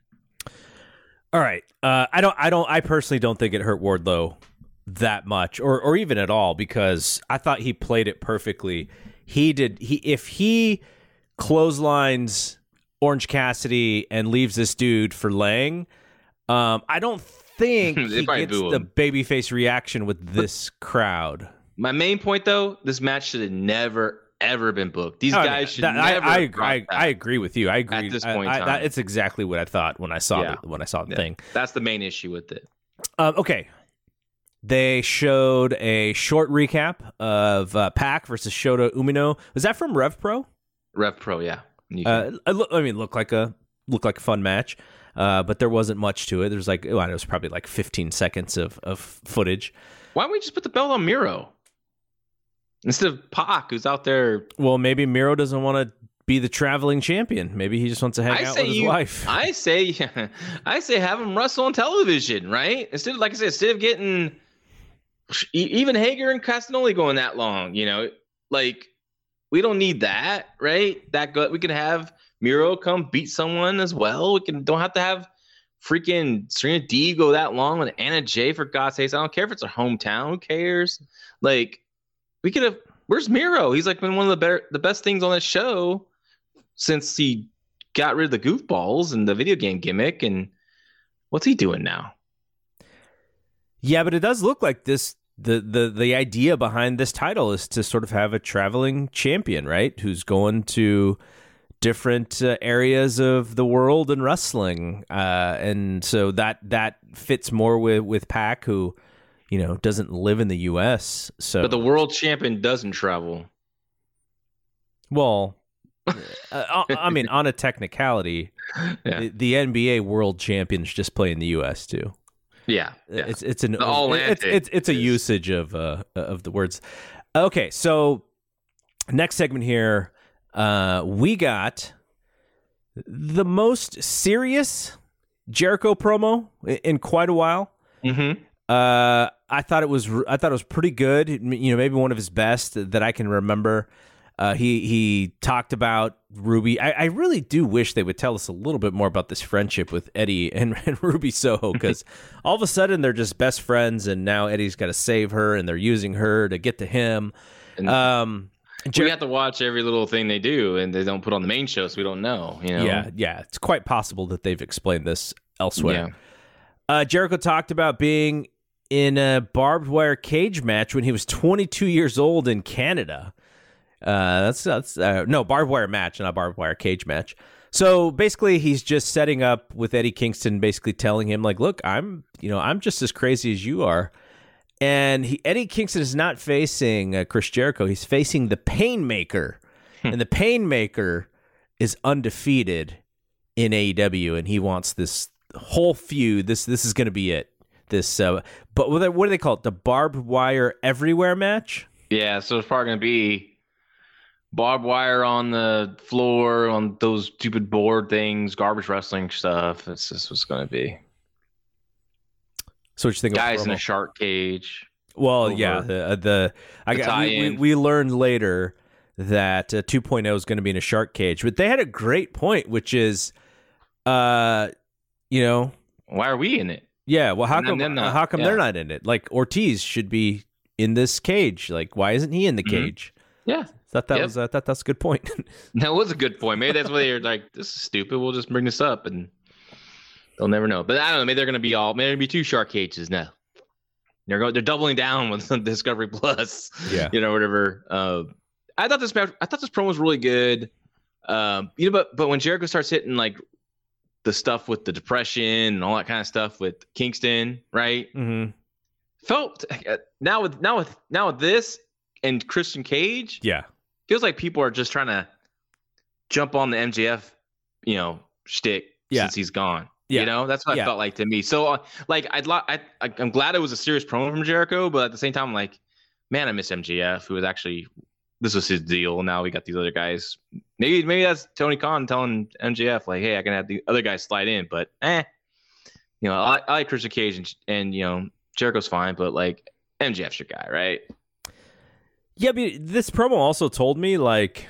Speaker 1: All right, uh, I don't. I don't. I personally don't think it hurt Wardlow that much or or even at all, because I thought he played it perfectly. He did he if he clotheslines Orange Cassidy and leaves this dude for laying, um I don't think he gets the babyface reaction with this crowd.
Speaker 2: My main point though, this match should have never ever been booked. These
Speaker 1: Oh,
Speaker 2: guys
Speaker 1: yeah.
Speaker 2: should
Speaker 1: That-
Speaker 2: never.
Speaker 1: I, I,
Speaker 2: have brought
Speaker 1: I,
Speaker 2: back.
Speaker 1: I agree with you. I agree.
Speaker 2: At this
Speaker 1: I-
Speaker 2: point in
Speaker 1: I-
Speaker 2: time.
Speaker 1: that, it's exactly what I thought when I saw
Speaker 2: Yeah.
Speaker 1: the, when I saw the
Speaker 2: Yeah.
Speaker 1: thing.
Speaker 2: That's the main issue with it.
Speaker 1: Um, okay. They showed a short recap of uh, Pac versus Shota Umino. Was that from Rev Pro?
Speaker 2: Rev Pro, yeah. You
Speaker 1: Uh,
Speaker 2: can-
Speaker 1: I look- I mean, looked like a looked like a fun match, uh, but there wasn't much to it. There was like, oh, it was probably like fifteen seconds of, of footage.
Speaker 2: Why don't we just put the belt on Miro instead of Pac, who's out there?
Speaker 1: Well, maybe Miro doesn't want to be the traveling champion. Maybe he just wants to hang
Speaker 2: I
Speaker 1: out
Speaker 2: say
Speaker 1: with his
Speaker 2: you,
Speaker 1: wife.
Speaker 2: I say, I say, have him wrestle on television, right? Instead of, like I said, instead of getting e- even Hager and Castagnoli going that long, you know, like we don't need that, right? That good. We can have Miro come beat someone as well. We can don't have to have freaking Serena D go that long with Anna Jay, for God's sakes. I don't care if it's her hometown. Who cares? Like we could have. Where's Miro? He's like been one of the better, the best things on this show since he got rid of the goofballs and the video game gimmick. And what's he doing now?
Speaker 1: Yeah, but it does look like this. The, the the idea behind this title is to sort of have a traveling champion, right? Who's going to different uh, areas of the world in wrestling, uh, and so that that fits more with with Pac, who you know doesn't live in the U S. So,
Speaker 2: But the world champion doesn't travel.
Speaker 1: well, uh, I mean, on a technicality,
Speaker 2: Yeah.
Speaker 1: the, the N B A world champions just play in the U S too.
Speaker 2: Yeah. yeah.
Speaker 1: It's it's an
Speaker 2: The All-Atlantic
Speaker 1: it's it's it's a
Speaker 2: is-
Speaker 1: usage of uh of the words. Okay, so next segment here, uh, we got the most serious Jericho promo i- in quite a while.
Speaker 2: Mm-hmm.
Speaker 1: Uh, I thought it was I thought it was pretty good. You know, maybe one of his best that I can remember. Uh, he he talked about Ruby. I, I really do wish they would tell us a little bit more about this friendship with Eddie and, and Ruby Soho, because all of a sudden they're just best friends, and now Eddie's got to save her, and they're using her to get to him.
Speaker 2: And
Speaker 1: Um, Jer-
Speaker 2: we have to watch every little thing they do, and they don't put on the main show, so we don't know. You know?
Speaker 1: yeah, yeah, it's quite possible that they've explained this elsewhere.
Speaker 2: Yeah.
Speaker 1: Uh, Jericho talked about being in a barbed wire cage match when he was twenty-two years old in Canada. Uh, that's that's uh, no barbed wire match, not barbed wire cage match. So basically, he's just setting up with Eddie Kingston, basically telling him like, "Look, I'm you know I'm just as crazy as you are." And he, Eddie Kingston is not facing uh, Chris Jericho; he's facing the Painmaker, and the Painmaker is undefeated in A E W, and he wants this whole feud. This this is going to be it. This, uh, but what, what do they call it? The barbed wire everywhere match.
Speaker 2: Yeah, so it's probably gonna be barbed wire on the floor on those stupid board things, garbage wrestling stuff. It's just what's gonna be.
Speaker 1: So what you think?
Speaker 2: Guys
Speaker 1: of
Speaker 2: in
Speaker 1: promo?
Speaker 2: a shark cage.
Speaker 1: Well,
Speaker 2: over
Speaker 1: yeah, the uh, the I
Speaker 2: the
Speaker 1: got we, we,
Speaker 2: tie-in.
Speaker 1: we learned later that uh, two point oh is going to be in a shark cage, but they had a great point, which is, uh, you know,
Speaker 2: Why are we in it?
Speaker 1: yeah. Well, how
Speaker 2: And then
Speaker 1: come
Speaker 2: they're not,
Speaker 1: how come
Speaker 2: yeah.
Speaker 1: they're not in it? Like Ortiz should be in this cage. Like, why isn't he in the
Speaker 2: Mhm.
Speaker 1: cage?
Speaker 2: Yeah,
Speaker 1: Thought that
Speaker 2: Yep.
Speaker 1: was uh, that that's a good point.
Speaker 2: that was a good point. Maybe that's why they're like, this is stupid. We'll just bring this up, and they'll never know. But I don't know. Maybe they're gonna be all. Maybe there'll be two shark cages now. They're going. They're doubling down with Discovery Plus.
Speaker 1: Yeah.
Speaker 2: You know, whatever. Uh, I thought this. match- I thought this promo was really good. Um, you know, but but when Jericho starts hitting like the stuff with the depression and all that kind of stuff with Kingston, right?
Speaker 1: hmm
Speaker 2: Felt uh, now with now with now with this and Christian Cage,
Speaker 1: Yeah,
Speaker 2: feels like people are just trying to jump on the M J F, you know, shtick
Speaker 1: Yeah.
Speaker 2: since he's gone.
Speaker 1: Yeah.
Speaker 2: You know, that's what
Speaker 1: Yeah.
Speaker 2: I felt like to me. So, uh, like, I'd lo- I, I, I'm glad it was a serious promo from Jericho, but at the same time, I'm like, man, I miss M J F, who was actually this was his deal. Now we got these other guys. Maybe maybe that's Tony Khan telling M J F like, hey, I can have the other guys slide in, but eh, you know, I, I like Christian Cage and, and you know Jericho's fine, but like M J F's your guy, right?
Speaker 1: yeah. But this promo also told me like,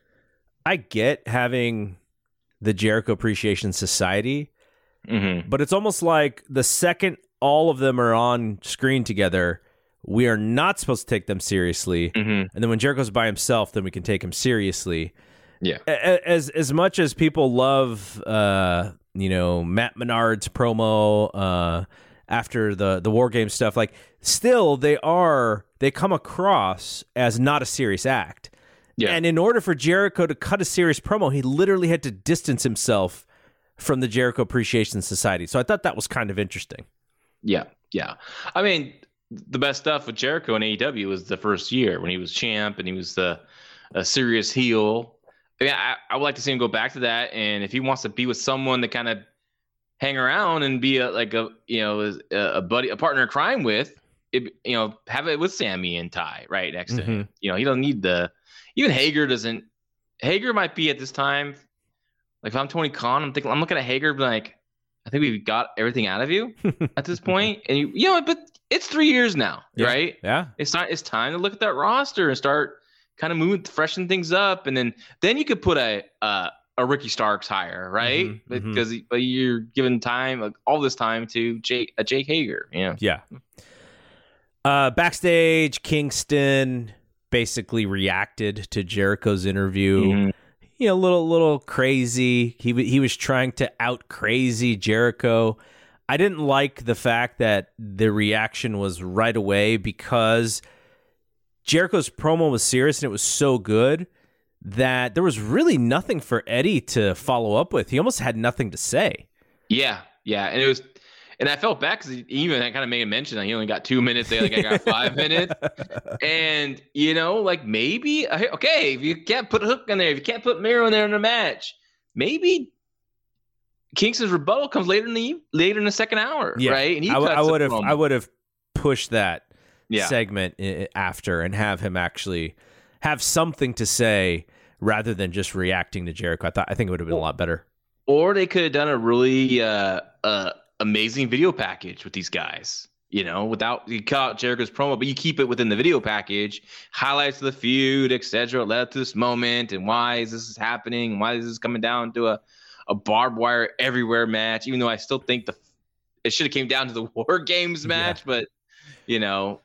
Speaker 1: I get having the Jericho Appreciation Society.
Speaker 2: Mm-hmm.
Speaker 1: But it's almost like the second all of them are on screen together, we are not supposed to take them seriously.
Speaker 2: Mm-hmm.
Speaker 1: And then when Jericho's by himself, then we can take him seriously.
Speaker 2: Yeah.
Speaker 1: A- a- As as much as people love, uh, you know, Matt Menard's promo uh, after the the War Game stuff, like still they are they come across as not a serious act.
Speaker 2: Yeah.
Speaker 1: And in order for Jericho to cut a serious promo, he literally had to distance himself from the Jericho Appreciation Society. So I thought that was kind of interesting.
Speaker 2: Yeah, yeah. I mean, the best stuff with Jericho in A E W was the first year when he was champ and he was the a serious heel. I mean, I, I would like to see him go back to that. And if he wants to be with someone to kind of hang around and be a, like a, you know, a, a buddy, a partner in crime with, it, you know, have it with Sammy and Ty right next mm-hmm. to him. You know, he don't need the, even Hager doesn't, Hager might be at this time, like if I'm Tony Khan, I'm thinking, I'm looking at Hager like, I think we've got everything out of you at this point. And you, you know, but it's three years now,
Speaker 1: yeah.
Speaker 2: right?
Speaker 1: Yeah.
Speaker 2: It's not, it's time to look at that roster and start kind of moving, freshen things up. And then, then you could put a, uh, a Ricky Starks hire, right?
Speaker 1: Mm-hmm,
Speaker 2: because
Speaker 1: mm-hmm.
Speaker 2: but you're giving time, like, all this time to Jake, uh, Jake Hager. Yeah.
Speaker 1: Yeah. Uh, backstage, Kingston basically reacted to Jericho's interview. Mm-hmm. You know, a little, little crazy. He he was trying to out crazy Jericho. I didn't like the fact that the reaction was right away because Jericho's promo was serious and it was so good that there was really nothing for Eddie to follow up with. He almost had nothing to say.
Speaker 2: Yeah, yeah, and it was. And I felt bad because even I kind of made a mention that he only got two minutes. They like I got five minutes, and you know, like maybe okay, if you can't put Hook in there, if you can't put Miro in there in a match, maybe Kingston's rebuttal comes later in the later in the second hour,
Speaker 1: yeah.
Speaker 2: right?
Speaker 1: And he I would have I would have pushed that yeah. segment after and have him actually have something to say rather than just reacting to Jericho. I thought I think it would have been a lot better.
Speaker 2: Or they could have done a really uh uh. amazing video package with these guys, you know, without you cut out Jericho's promo, but you keep it within the video package, highlights of the feud, et cetera, led up to this moment and why is this happening? Why is this coming down to a, a barbed wire everywhere match? Even though I still think the it should have came down to the War Games match, yeah. but you know,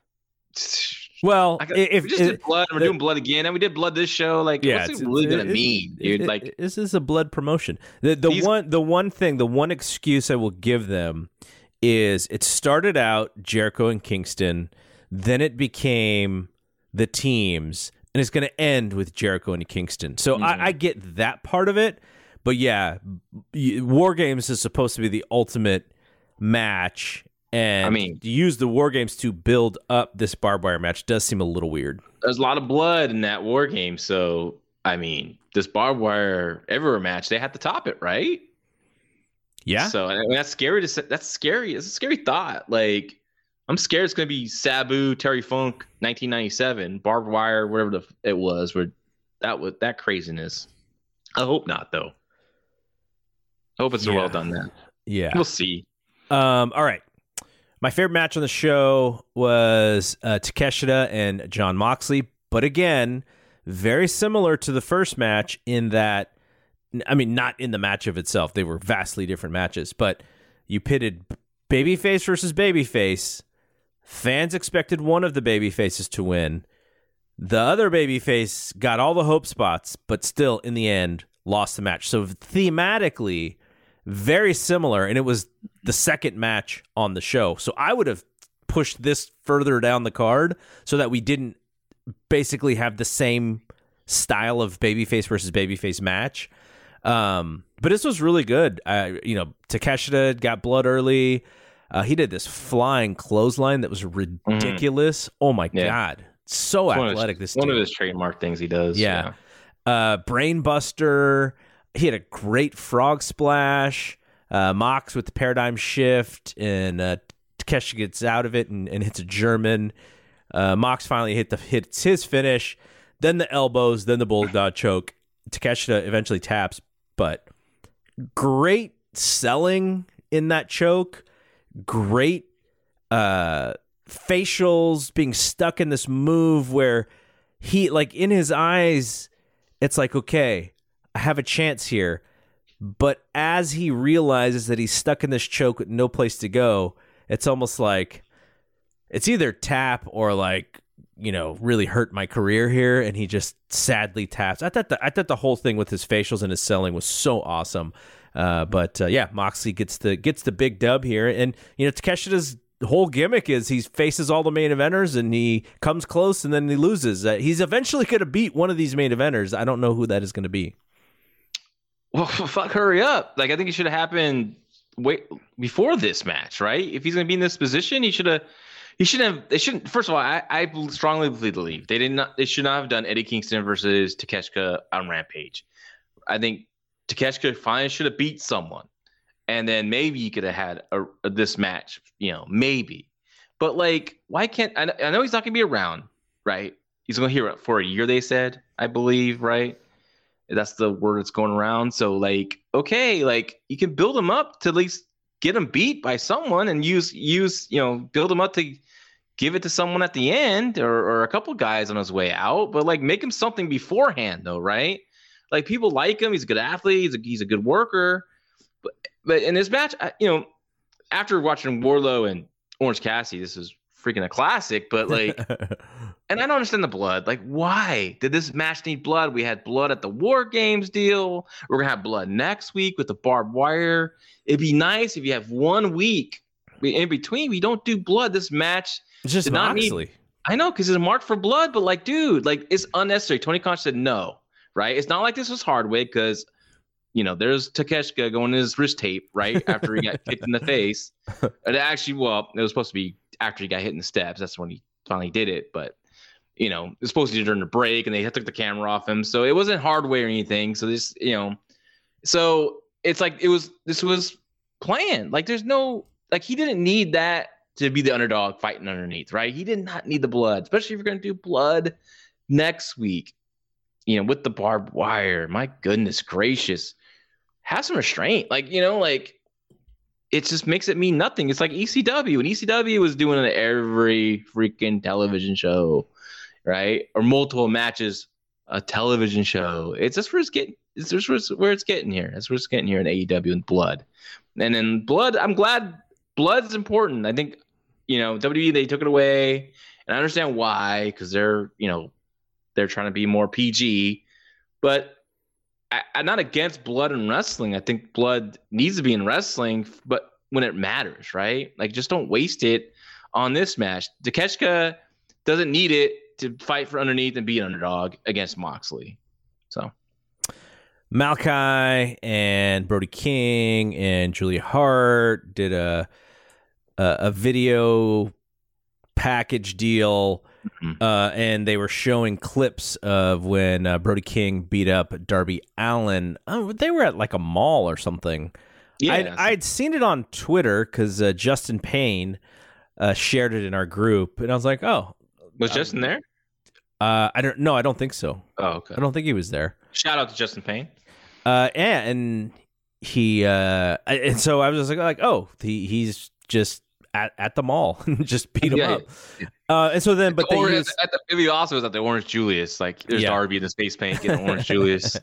Speaker 1: well,
Speaker 2: got,
Speaker 1: if
Speaker 2: we just
Speaker 1: if,
Speaker 2: did blood, and we're doing blood again, and we did blood this show. Like,
Speaker 1: yeah,
Speaker 2: what's it really gonna mean, dude?
Speaker 1: It,
Speaker 2: like,
Speaker 1: this is a blood promotion. The the these, one the one thing, the one excuse I will give them is it started out Jericho and Kingston, then it became the teams, and it's going to end with Jericho and Kingston. So mm-hmm. I, I get that part of it, but yeah, War Games is supposed to be the ultimate match. And
Speaker 2: I mean,
Speaker 1: to use the War Games to build up this barbed wire match does seem a little weird.
Speaker 2: There's a lot of blood in that War Game, so I mean, this barbed wire everywhere match, they have to top it, right?
Speaker 1: Yeah.
Speaker 2: So I mean, that's scary to say. That's scary. It's a scary thought. Like, I'm scared it's going to be Sabu, Terry Funk, nineteen ninety-seven, barbed wire, whatever the, it was, where that was that craziness. I hope not, though. I hope it's
Speaker 1: yeah.
Speaker 2: a well done that.
Speaker 1: Yeah.
Speaker 2: We'll see.
Speaker 1: Um. All right. My favorite match on the show was uh, Takeshita and Jon Moxley, but again, very similar to the first match in that, I mean, not in the match of itself. They were vastly different matches, but you pitted babyface versus babyface. Fans expected one of the babyfaces to win. The other babyface got all the hope spots, but still, in the end, lost the match. So thematically, very similar, and it was the second match on the show. So I would have pushed this further down the card so that we didn't basically have the same style of babyface versus babyface match. Um, but this was really good. Uh, you know, Takeshita got blood early. Uh, he did this flying clothesline that was ridiculous. Mm-hmm. Oh my yeah. God. So
Speaker 2: it's
Speaker 1: athletic.
Speaker 2: His,
Speaker 1: this
Speaker 2: one
Speaker 1: dude.
Speaker 2: of his trademark things he does.
Speaker 1: Yeah. yeah. Uh, Brainbuster. He had a great frog splash. Uh, Mox with the paradigm shift, and uh, Takeshita gets out of it and, and hits a German. Uh, Mox finally hit the hits his finish. Then the elbows, then the bulldog choke. Takeshita eventually taps, but great selling in that choke. Great uh, facials, being stuck in this move where he, like, in his eyes, it's like, okay, I have a chance here. But as he realizes that he's stuck in this choke with no place to go, it's almost like it's either tap or, like, you know, really hurt my career here. And he just sadly taps. I thought the, I thought the whole thing with his facials and his selling was so awesome. Uh, but uh, yeah, Moxley gets the gets the big dub here, and you know, Takeshita's whole gimmick is he faces all the main eventers and he comes close and then he loses. Uh, he's eventually going to beat one of these main eventers. I don't know who that is going to be.
Speaker 2: Well, fuck, hurry up. Like, I think it should have happened wait before this match, right? If he's going to be in this position, he should have, he shouldn't have, they shouldn't, first of all, I, I strongly believe they did not, they should not have done Eddie Kingston versus Takeshita on Rampage. I think Takeshita finally should have beat someone. And then maybe you could have had a, a, this match, you know, maybe. But, like, why can't – I know he's not going to be around, right? He's going to be here for a year, they said, I believe, right? That's the word that's going around. So, like, okay, like, you can build him up to at least get him beat by someone and use, use you know, build him up to give it to someone at the end or, or a couple guys on his way out. But, like, make him something beforehand, though, right? Like, people like him. He's a good athlete. He's a, he's a good worker. But – But in this match, you know, after watching Wardlow and Orange Cassidy, this is freaking a classic. But, like, and I don't understand the blood. Like, why did this match need blood? We had blood at the War Games deal. We're going to have blood next week with the barbed wire. It'd be nice if you have one week in between. We don't do blood. This match
Speaker 1: it's just
Speaker 2: did not need. I know, because it's marked for blood. But, like, dude, like, it's unnecessary. Tony Khan said no, right? It's not like this was Hardwick because – you know, there's Takeshita going in his wrist tape right after he got kicked in the face. And actually, well, it was supposed to be after he got hit in the steps. That's when he finally did it. But, you know, it was supposed to be during the break, and they took the camera off him. So it wasn't hard way or anything. So this, you know, so it's like it was, this was planned. Like there's no, like he didn't need that to be the underdog fighting underneath, right? He did not need the blood, especially if you're going to do blood next week, you know, with the barbed wire. My goodness gracious. Have some restraint. Like, you know, like it just makes it mean nothing. It's like E C W, and E C W was doing it every freaking television show, right? Or multiple matches, a television show. It's just where it's getting. It's just where it's, where it's getting here. That's where it's getting here in A E W and blood. And then blood. I'm glad blood's important. I think, you know, W W E, they took it away, and I understand why, because they're, you know, they're trying to be more P G, but. I, I'm not against blood in wrestling. I think blood needs to be in wrestling, but when it matters, right? Like, just don't waste it on this match. Takeshita doesn't need it to fight for underneath and be an underdog against Moxley. So,
Speaker 1: Malachi and Brody King and Julia Hart did a a, a video package deal. Mm-hmm. Uh, and they were showing clips of when uh, Brody King beat up Darby Allin. Oh, they were at like a mall or something. Yeah, I'd, I'd seen it on Twitter because uh, Justin Payne uh, shared it in our group, and I was like, "Oh,
Speaker 2: was um, Justin there?"
Speaker 1: Uh, I don't. No, I don't think so.
Speaker 2: Oh, okay.
Speaker 1: I don't think he was there.
Speaker 2: Shout out to Justin Payne.
Speaker 1: Uh, yeah, and he uh, and so I was just like, like oh, he he's just. At, at the mall, just beat him yeah, up. Yeah. Uh, and so then, but
Speaker 2: the
Speaker 1: they
Speaker 2: orange,
Speaker 1: used...
Speaker 2: at the, it'd be awesome was at the Orange Julius. Like there's yeah. Darby in the space paint getting Orange Julius.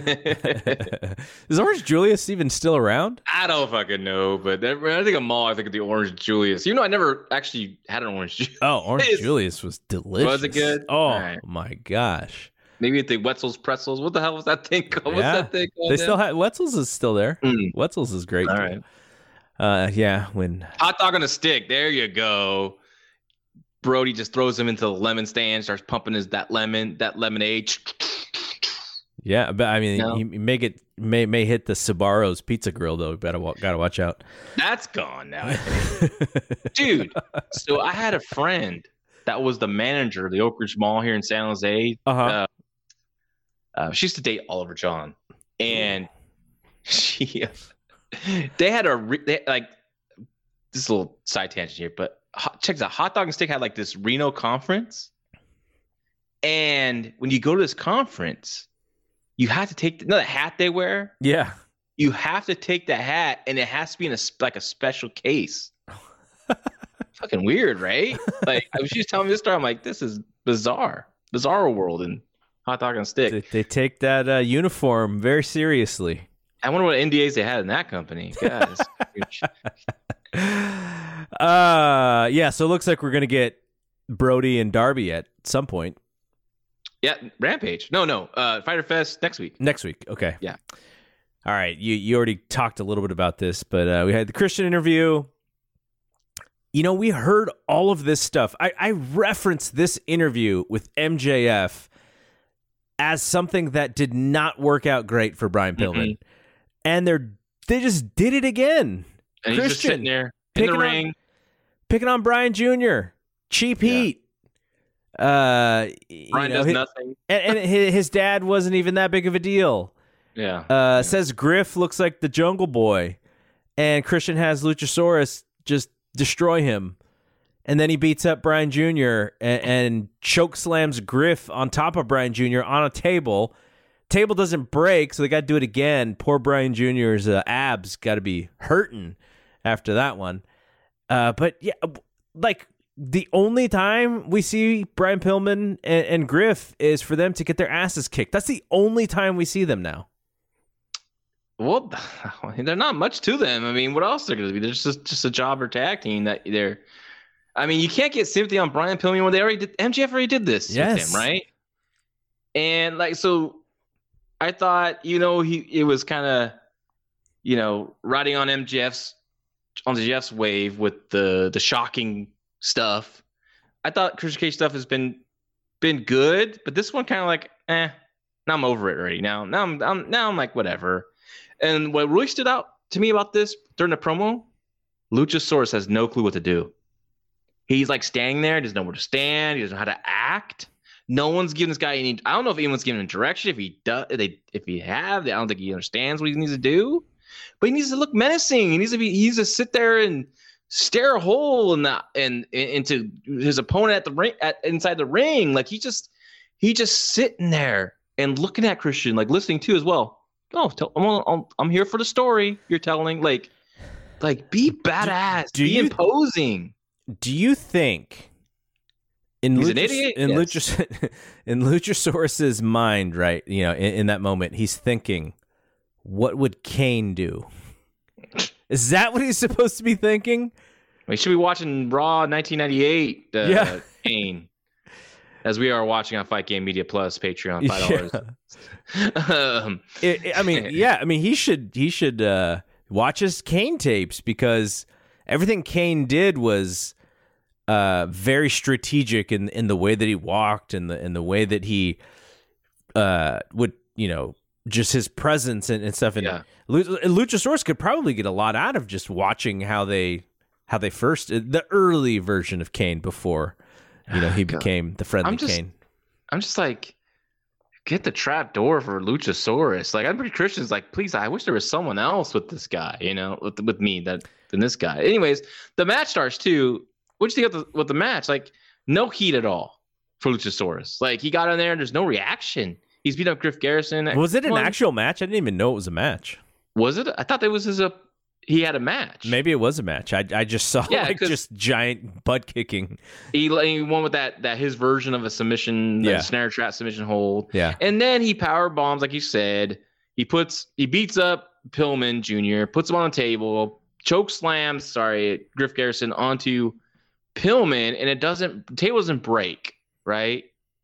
Speaker 1: Is Orange Julius even still around?
Speaker 2: I don't fucking know, but when I think of mall, I think of the Orange Julius. You know, I never actually had an Orange Julius.
Speaker 1: Oh, Orange Julius was delicious.
Speaker 2: Was it good?
Speaker 1: Oh right. My gosh.
Speaker 2: Maybe at the Wetzel's Pretzels. What the hell was that thing called?
Speaker 1: Yeah.
Speaker 2: What's that thing called?
Speaker 1: They now? Still have Wetzel's is still there. Mm. Wetzel's is great.
Speaker 2: All right.
Speaker 1: Uh, yeah, when
Speaker 2: hot dog on a stick. There you go. Brody just throws him into the lemon stand, starts pumping his that lemon, that lemonade.
Speaker 1: Yeah, but I mean, no. he may get may may hit the Sbarro's Pizza Grill though. Better gotta watch out.
Speaker 2: That's gone now, I think. Dude. So I had a friend that was the manager of the Oak Ridge Mall here in San Jose.
Speaker 1: Uh-huh.
Speaker 2: Uh, uh, she used to date Oliver John, and she. They had a re- they, like this is a little side tangent here, but hot, check this out. Hot Dog and Stick had like this Reno conference, and when you go to this conference, you have to take the, you know, the hat they wear.
Speaker 1: Yeah,
Speaker 2: you have to take the hat, and it has to be in a like a special case. Fucking weird, right? Like I was just telling me this story. I'm like, this is bizarre, bizarre world in Hot Dog and Stick.
Speaker 1: They, they take that uh, uniform very seriously.
Speaker 2: I wonder what N D As they had in that company. Guys.
Speaker 1: uh, yeah, so it looks like we're going to get Brody and Darby at some point.
Speaker 2: Yeah, Rampage. No, no. Uh, Fyter Fest next week.
Speaker 1: Next week. Okay.
Speaker 2: Yeah.
Speaker 1: All right. You you already talked a little bit about this, but uh, we had the Christian interview. you know, we heard all of this stuff. I, I referenced this interview with M J F as something that did not work out great for Brian Pillman. Mm-hmm. And they're they just did it again.
Speaker 2: And Christian, he's just sitting there in the ring.
Speaker 1: On, picking on Brian Junior Cheap Heat. Yeah. Uh,
Speaker 2: Brian
Speaker 1: you know,
Speaker 2: does
Speaker 1: his,
Speaker 2: nothing.
Speaker 1: And, and his dad wasn't even that big of a deal.
Speaker 2: Yeah.
Speaker 1: Uh,
Speaker 2: yeah.
Speaker 1: Says Griff looks like the Jungle Boy. And Christian has Luchasaurus just destroy him. And then he beats up Brian Junior and, and choke slams Griff on top of Brian Junior on a table. Table doesn't break, so they got to do it again. Poor Brian Junior's uh, abs got to be hurting after that one. Uh, but yeah, like the only time we see Brian Pillman and, and Griff is for them to get their asses kicked. That's the only time we see them now.
Speaker 2: Well, they're not much to them. I mean, what else they're going to be? They're just just a jobber tag team that they're. I mean, you can't get sympathy on Brian Pillman when they already did. M J F already did this
Speaker 1: yes.
Speaker 2: with him, right? And like so. I thought, you know, he it was kind of, you know, riding on M J F's on the Jeff's wave with the the shocking stuff. I thought Christian Cage stuff has been been good, but this one kind of like, eh, now I'm over it already. Now, now I'm, I'm now I'm like whatever. And what really stood out to me about this during the promo, Luchasaurus has no clue what to do. He's like standing there, doesn't know where to stand, he doesn't know how to act. No one's giving this guy any. I don't know if anyone's giving him direction. If he does, if they if he have, I don't think he understands what he needs to do. But he needs to look menacing. He needs to be. He needs to sit there and stare a hole in the and into his opponent at the ring, at inside the ring. Like he just he just sitting there and looking at Christian, like listening to as well. Oh, tell, I'm I'm here for the story you're telling. Like like be badass, do, do be you, imposing.
Speaker 1: Do you think? In
Speaker 2: he's
Speaker 1: Luchas-
Speaker 2: an idiot.
Speaker 1: In,
Speaker 2: yes.
Speaker 1: Luchas- in Luchasaurus's mind, right? You know, in, in that moment, he's thinking, "What would Kane do?" Is that what he's supposed to be thinking?
Speaker 2: We should be watching Raw nineteen ninety-eight. Uh,
Speaker 1: yeah,
Speaker 2: Kane, as we are watching on Fight Game Media Plus Patreon, five dollars.
Speaker 1: Yeah. um, it, it, I mean, yeah, I mean, he should he should uh, watch his Kane tapes because everything Kane did was. Uh, very strategic in in the way that he walked and the in the way that he uh would you know just his presence and, and stuff. And
Speaker 2: yeah.
Speaker 1: Luchasaurus could probably get a lot out of just watching how they how they first the early version of Kane before you know he became the friendly
Speaker 2: I'm just,
Speaker 1: Kane.
Speaker 2: I'm just like get the trap door for Luchasaurus. Like I'm pretty Christian's like please I wish there was someone else with this guy you know with with me that than this guy. Anyways, the match starts too. What'd you think with the, with the match? Like, no heat at all for Luchasaurus. Like, he got in there and there's no reaction. He's beat up Griff Garrison.
Speaker 1: Was it an one. actual match? I didn't even know it was a match.
Speaker 2: Was it? I thought that was his, a, he had a match.
Speaker 1: Maybe it was a match. I, I just saw,
Speaker 2: yeah,
Speaker 1: like, just giant butt kicking.
Speaker 2: He, he won with that, that his version of a submission, the
Speaker 1: yeah.
Speaker 2: snare trap submission hold.
Speaker 1: Yeah.
Speaker 2: And then he power bombs, like you said. He puts, he beats up Pillman Junior, puts him on the table, choke slams, sorry, Griff Garrison onto Pillman, and it doesn't the table doesn't break, right?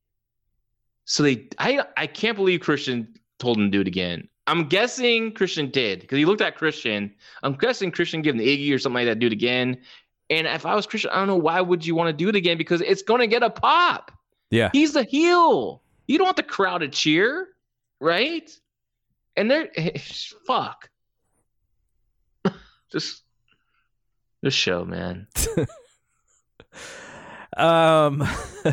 Speaker 2: So they I I can't believe Christian told him to do it again. I'm guessing Christian did because he looked at Christian. I'm guessing Christian gave him the Iggy or something like that, do it again. And if I was Christian, I don't know why would you want to do it again because it's gonna get a pop.
Speaker 1: Yeah.
Speaker 2: He's the heel. You don't want the crowd to cheer, right? And they're fuck. Just this show, man.
Speaker 1: Um,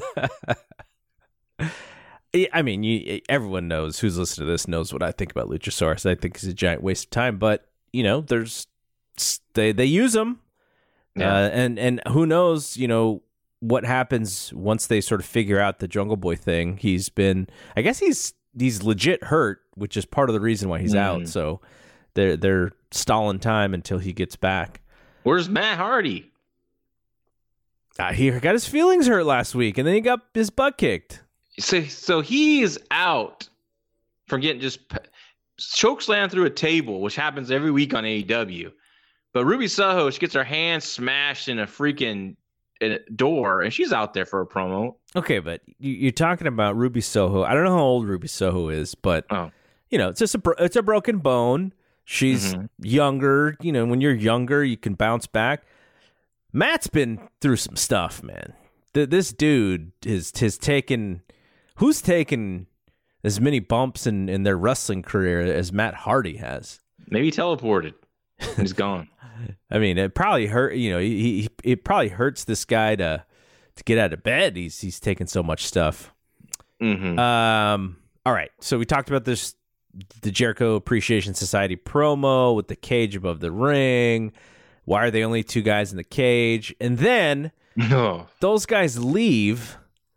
Speaker 1: I mean, you, everyone knows who's listening to this knows what I think about Luchasaurus. I think it's a giant waste of time, but you know, there's they they use them, yeah. uh, and and who knows, you know, what happens once they sort of figure out the Jungle Boy thing. He's been, I guess he's he's legit hurt, which is part of the reason why he's mm. out. So they're they're stalling time until he gets back.
Speaker 2: Where's Matt Hardy?
Speaker 1: Uh, he got his feelings hurt last week, and then he got his butt kicked.
Speaker 2: So, so he's out from getting just choke slam through a table, which happens every week on A E W. But Ruby Soho, she gets her hand smashed in a freaking in a door, and she's out there for a promo.
Speaker 1: Okay, but you, you're talking about Ruby Soho. I don't know how old Ruby Soho is, but
Speaker 2: oh.
Speaker 1: you know, it's just a it's a broken bone. She's mm-hmm. younger. You know, when you're younger, you can bounce back. Matt's been through some stuff, man. Th- this dude is has taken, who's taken as many bumps in, in their wrestling career as Matt Hardy has.
Speaker 2: Maybe he teleported. He's gone.
Speaker 1: I mean, it probably hurt. You know, he, he it probably hurts this guy to to get out of bed. He's he's taking so much stuff.
Speaker 2: Mm-hmm.
Speaker 1: Um. All right. So we talked about this, the Jericho Appreciation Society promo with the cage above the ring. Why are they only two guys in the cage? And then
Speaker 2: no.
Speaker 1: those guys leave,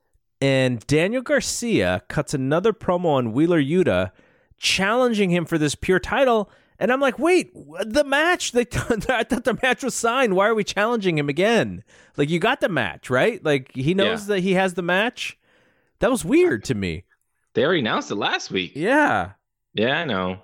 Speaker 1: and Daniel Garcia cuts another promo on Wheeler Yuta, challenging him for this pure title. And I'm like, wait, the match? They t- I thought the match was signed. Why are we challenging him again? Like, you got the match, right? Like, he knows yeah. that he has the match. That was weird to me.
Speaker 2: They already announced it last week.
Speaker 1: Yeah.
Speaker 2: Yeah, I know.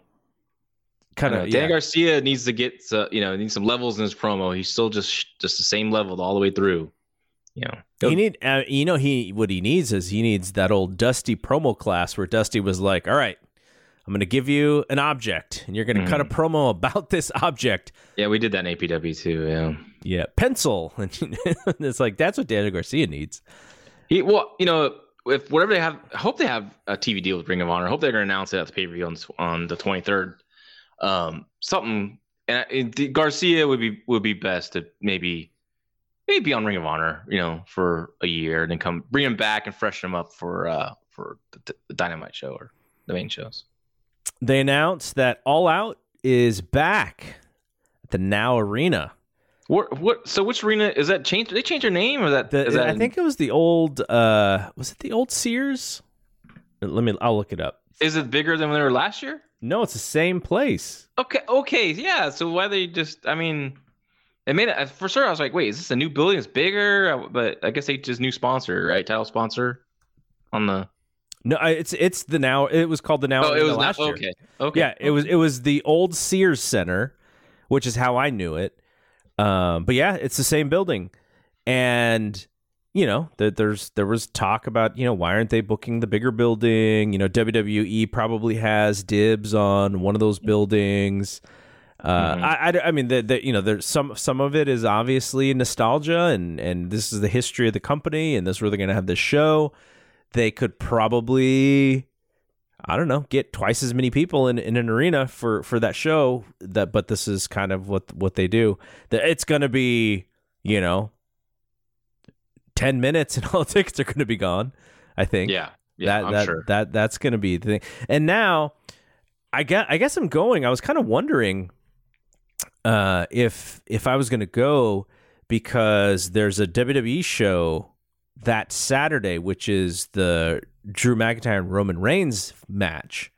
Speaker 1: Kind of.
Speaker 2: Dan
Speaker 1: yeah.
Speaker 2: Garcia needs to get, uh, you know, needs some levels in his promo. He's still just just the same level all the way through. You know,
Speaker 1: he need, uh, you know, he what he needs is he needs that old Dusty promo class where Dusty was like, "All right, I'm going to give you an object, and you're going to mm-hmm. cut a promo about this object."
Speaker 2: Yeah, we did that in A P W too. Yeah,
Speaker 1: yeah, pencil, and it's like that's what Daniel Garcia needs.
Speaker 2: He well, you know, if whatever they have, I hope they have a T V deal with Ring of Honor. I hope they're going to announce it at the pay per view on on the twenty-third. Um, something, and it, Garcia would be would be best to maybe maybe be on Ring of Honor, you know, for a year, and then come bring him back and freshen him up for uh for the, the Dynamite show or the main shows.
Speaker 1: They announced that All Out is back at the Now Arena.
Speaker 2: What? What? So which arena is that? Changed? Did they change their name or that?
Speaker 1: The,
Speaker 2: is that
Speaker 1: I
Speaker 2: in...
Speaker 1: think it was the old. Uh, was it the old Sears? Let me. I'll look it up.
Speaker 2: Is it bigger than when they were last year?
Speaker 1: No, it's the same place.
Speaker 2: Okay. Okay. Yeah. So why they just? I mean, it made it for sure. I was like, wait, is this a new building? It's bigger, but I guess they just new sponsor, right? Title sponsor on the.
Speaker 1: No, it's it's the Now. It was called the Now.
Speaker 2: Oh, it was
Speaker 1: last
Speaker 2: not,
Speaker 1: year.
Speaker 2: Okay. Okay.
Speaker 1: Yeah, it was it was the old Sears Center, which is how I knew it. Um, but yeah, it's the same building, and you know, there, there's there was talk about, you know, why aren't they booking the bigger building? You know, W W E probably has dibs on one of those buildings. Uh, mm-hmm. I, I, I mean, the, the, you know, there's some some of it is obviously nostalgia, and and this is the history of the company, and this is where they're going to have this show. They could probably, I don't know, get twice as many people in, in an arena for, for that show. That, but this is kind of what what they do. It's going to be, you know, ten minutes, and all the tickets are going to be gone. I think.
Speaker 2: Yeah, yeah,
Speaker 1: that
Speaker 2: I'm
Speaker 1: that,
Speaker 2: sure.
Speaker 1: that that's going to be the thing. And now, I guess I guess I'm going. I was kind of wondering uh, if if I was going to go because there's a W W E show that Saturday, which is the Drew McIntyre and Roman Reigns match.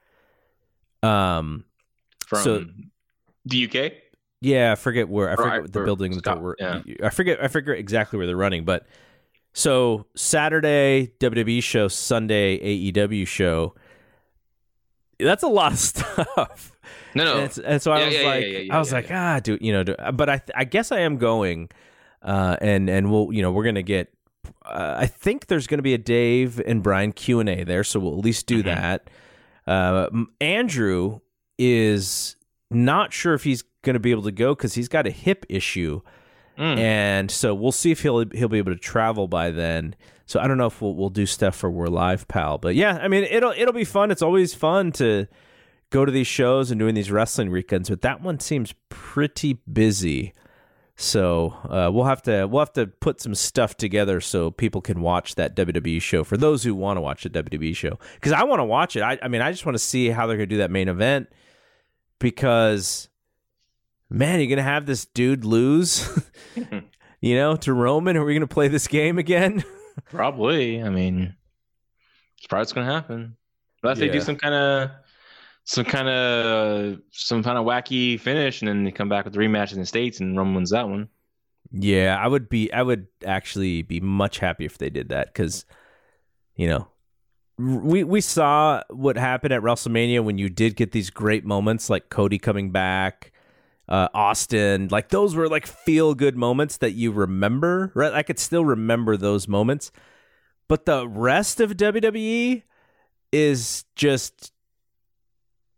Speaker 1: Um,
Speaker 2: from
Speaker 1: so,
Speaker 2: the U K.
Speaker 1: Yeah, I forget where. I forget
Speaker 2: or,
Speaker 1: what the
Speaker 2: or
Speaker 1: building.
Speaker 2: Scott,
Speaker 1: that we're,
Speaker 2: yeah.
Speaker 1: I forget. I forget exactly where they're running, but so Saturday W W E show, Sunday A E W show. That's a lot of stuff.
Speaker 2: No, no.
Speaker 1: And, and so I
Speaker 2: yeah,
Speaker 1: was
Speaker 2: yeah,
Speaker 1: like,
Speaker 2: yeah, yeah, yeah,
Speaker 1: I was
Speaker 2: yeah,
Speaker 1: like,
Speaker 2: yeah.
Speaker 1: ah, dude, you know, do, but I, I guess I am going, uh, and and we'll, you know, we're gonna get. Uh, I think there's going to be a Dave and Brian Q and A there, so we'll at least do
Speaker 2: mm-hmm.
Speaker 1: that. Uh, Andrew is not sure if he's going to be able to go because he's got a hip issue, mm. and so we'll see if he'll he'll be able to travel by then. So I don't know if we'll we'll do stuff for We're Live, pal. But yeah, I mean it'll it'll be fun. It's always fun to go to these shows and doing these wrestling weekends, but that one seems pretty busy. So uh, we'll have to we'll have to put some stuff together so people can watch that W W E show for those who want to watch the W W E show. Because I want to watch it. I, I mean, I just want to see how they're going to do that main event. Because, man, you're going to have this dude lose, you know, to Roman. Are we going to play this game again?
Speaker 2: Probably. I mean, it's probably what's going to happen. Unless yeah. they do some kind of some kind of some kind of wacky finish, and then they come back with the rematch in the States, and Roman wins that one.
Speaker 1: Yeah, I would be. I would actually be much happier if they did that because, you know, we we saw what happened at WrestleMania when you did get these great moments like Cody coming back, uh, Austin. Like those were like feel good moments that you remember, right? I could still remember those moments, but the rest of W W E is just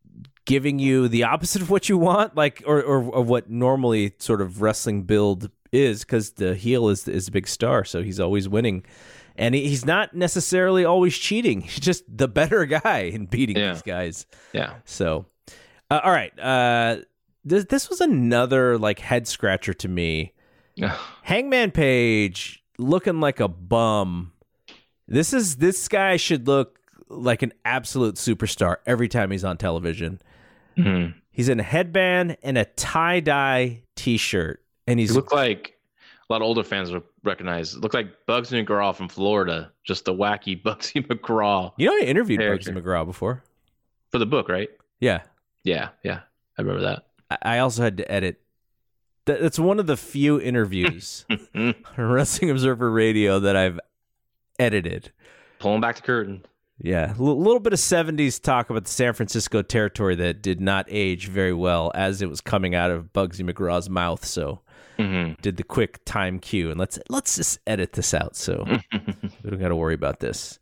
Speaker 1: giving you the opposite of what you want, like or, or or what normally sort of wrestling build is because the heel is is a big star, so he's always winning. And he, he's not necessarily always cheating. He's just the better guy in beating
Speaker 2: Yeah.
Speaker 1: these guys.
Speaker 2: Yeah.
Speaker 1: So, uh, all right. Uh, this, this was another like head scratcher to me. Hangman Page looking like a bum. This is this guy should look like an absolute superstar every time he's on television.
Speaker 2: Mm-hmm.
Speaker 1: He's in a headband and a tie-dye t-shirt. And he's
Speaker 2: He looked like a lot of older fans would recognize. It looked like Bugsy McGraw from Florida, just the wacky Bugsy McGraw.
Speaker 1: You know, I interviewed
Speaker 2: character.
Speaker 1: Bugsy McGraw before.
Speaker 2: For the book, right?
Speaker 1: Yeah.
Speaker 2: Yeah, yeah. I remember that.
Speaker 1: I also had to edit. That- That's one of the few interviews on Wrestling Observer Radio that I've edited.
Speaker 2: Pulling back the curtain.
Speaker 1: Yeah, a l- little bit of seventies talk about the San Francisco territory that did not age very well as it was coming out of Bugsy McGraw's mouth. So
Speaker 2: Mm-hmm.
Speaker 1: did the quick time cue, and let's let's just edit this out so we don't got to worry about this.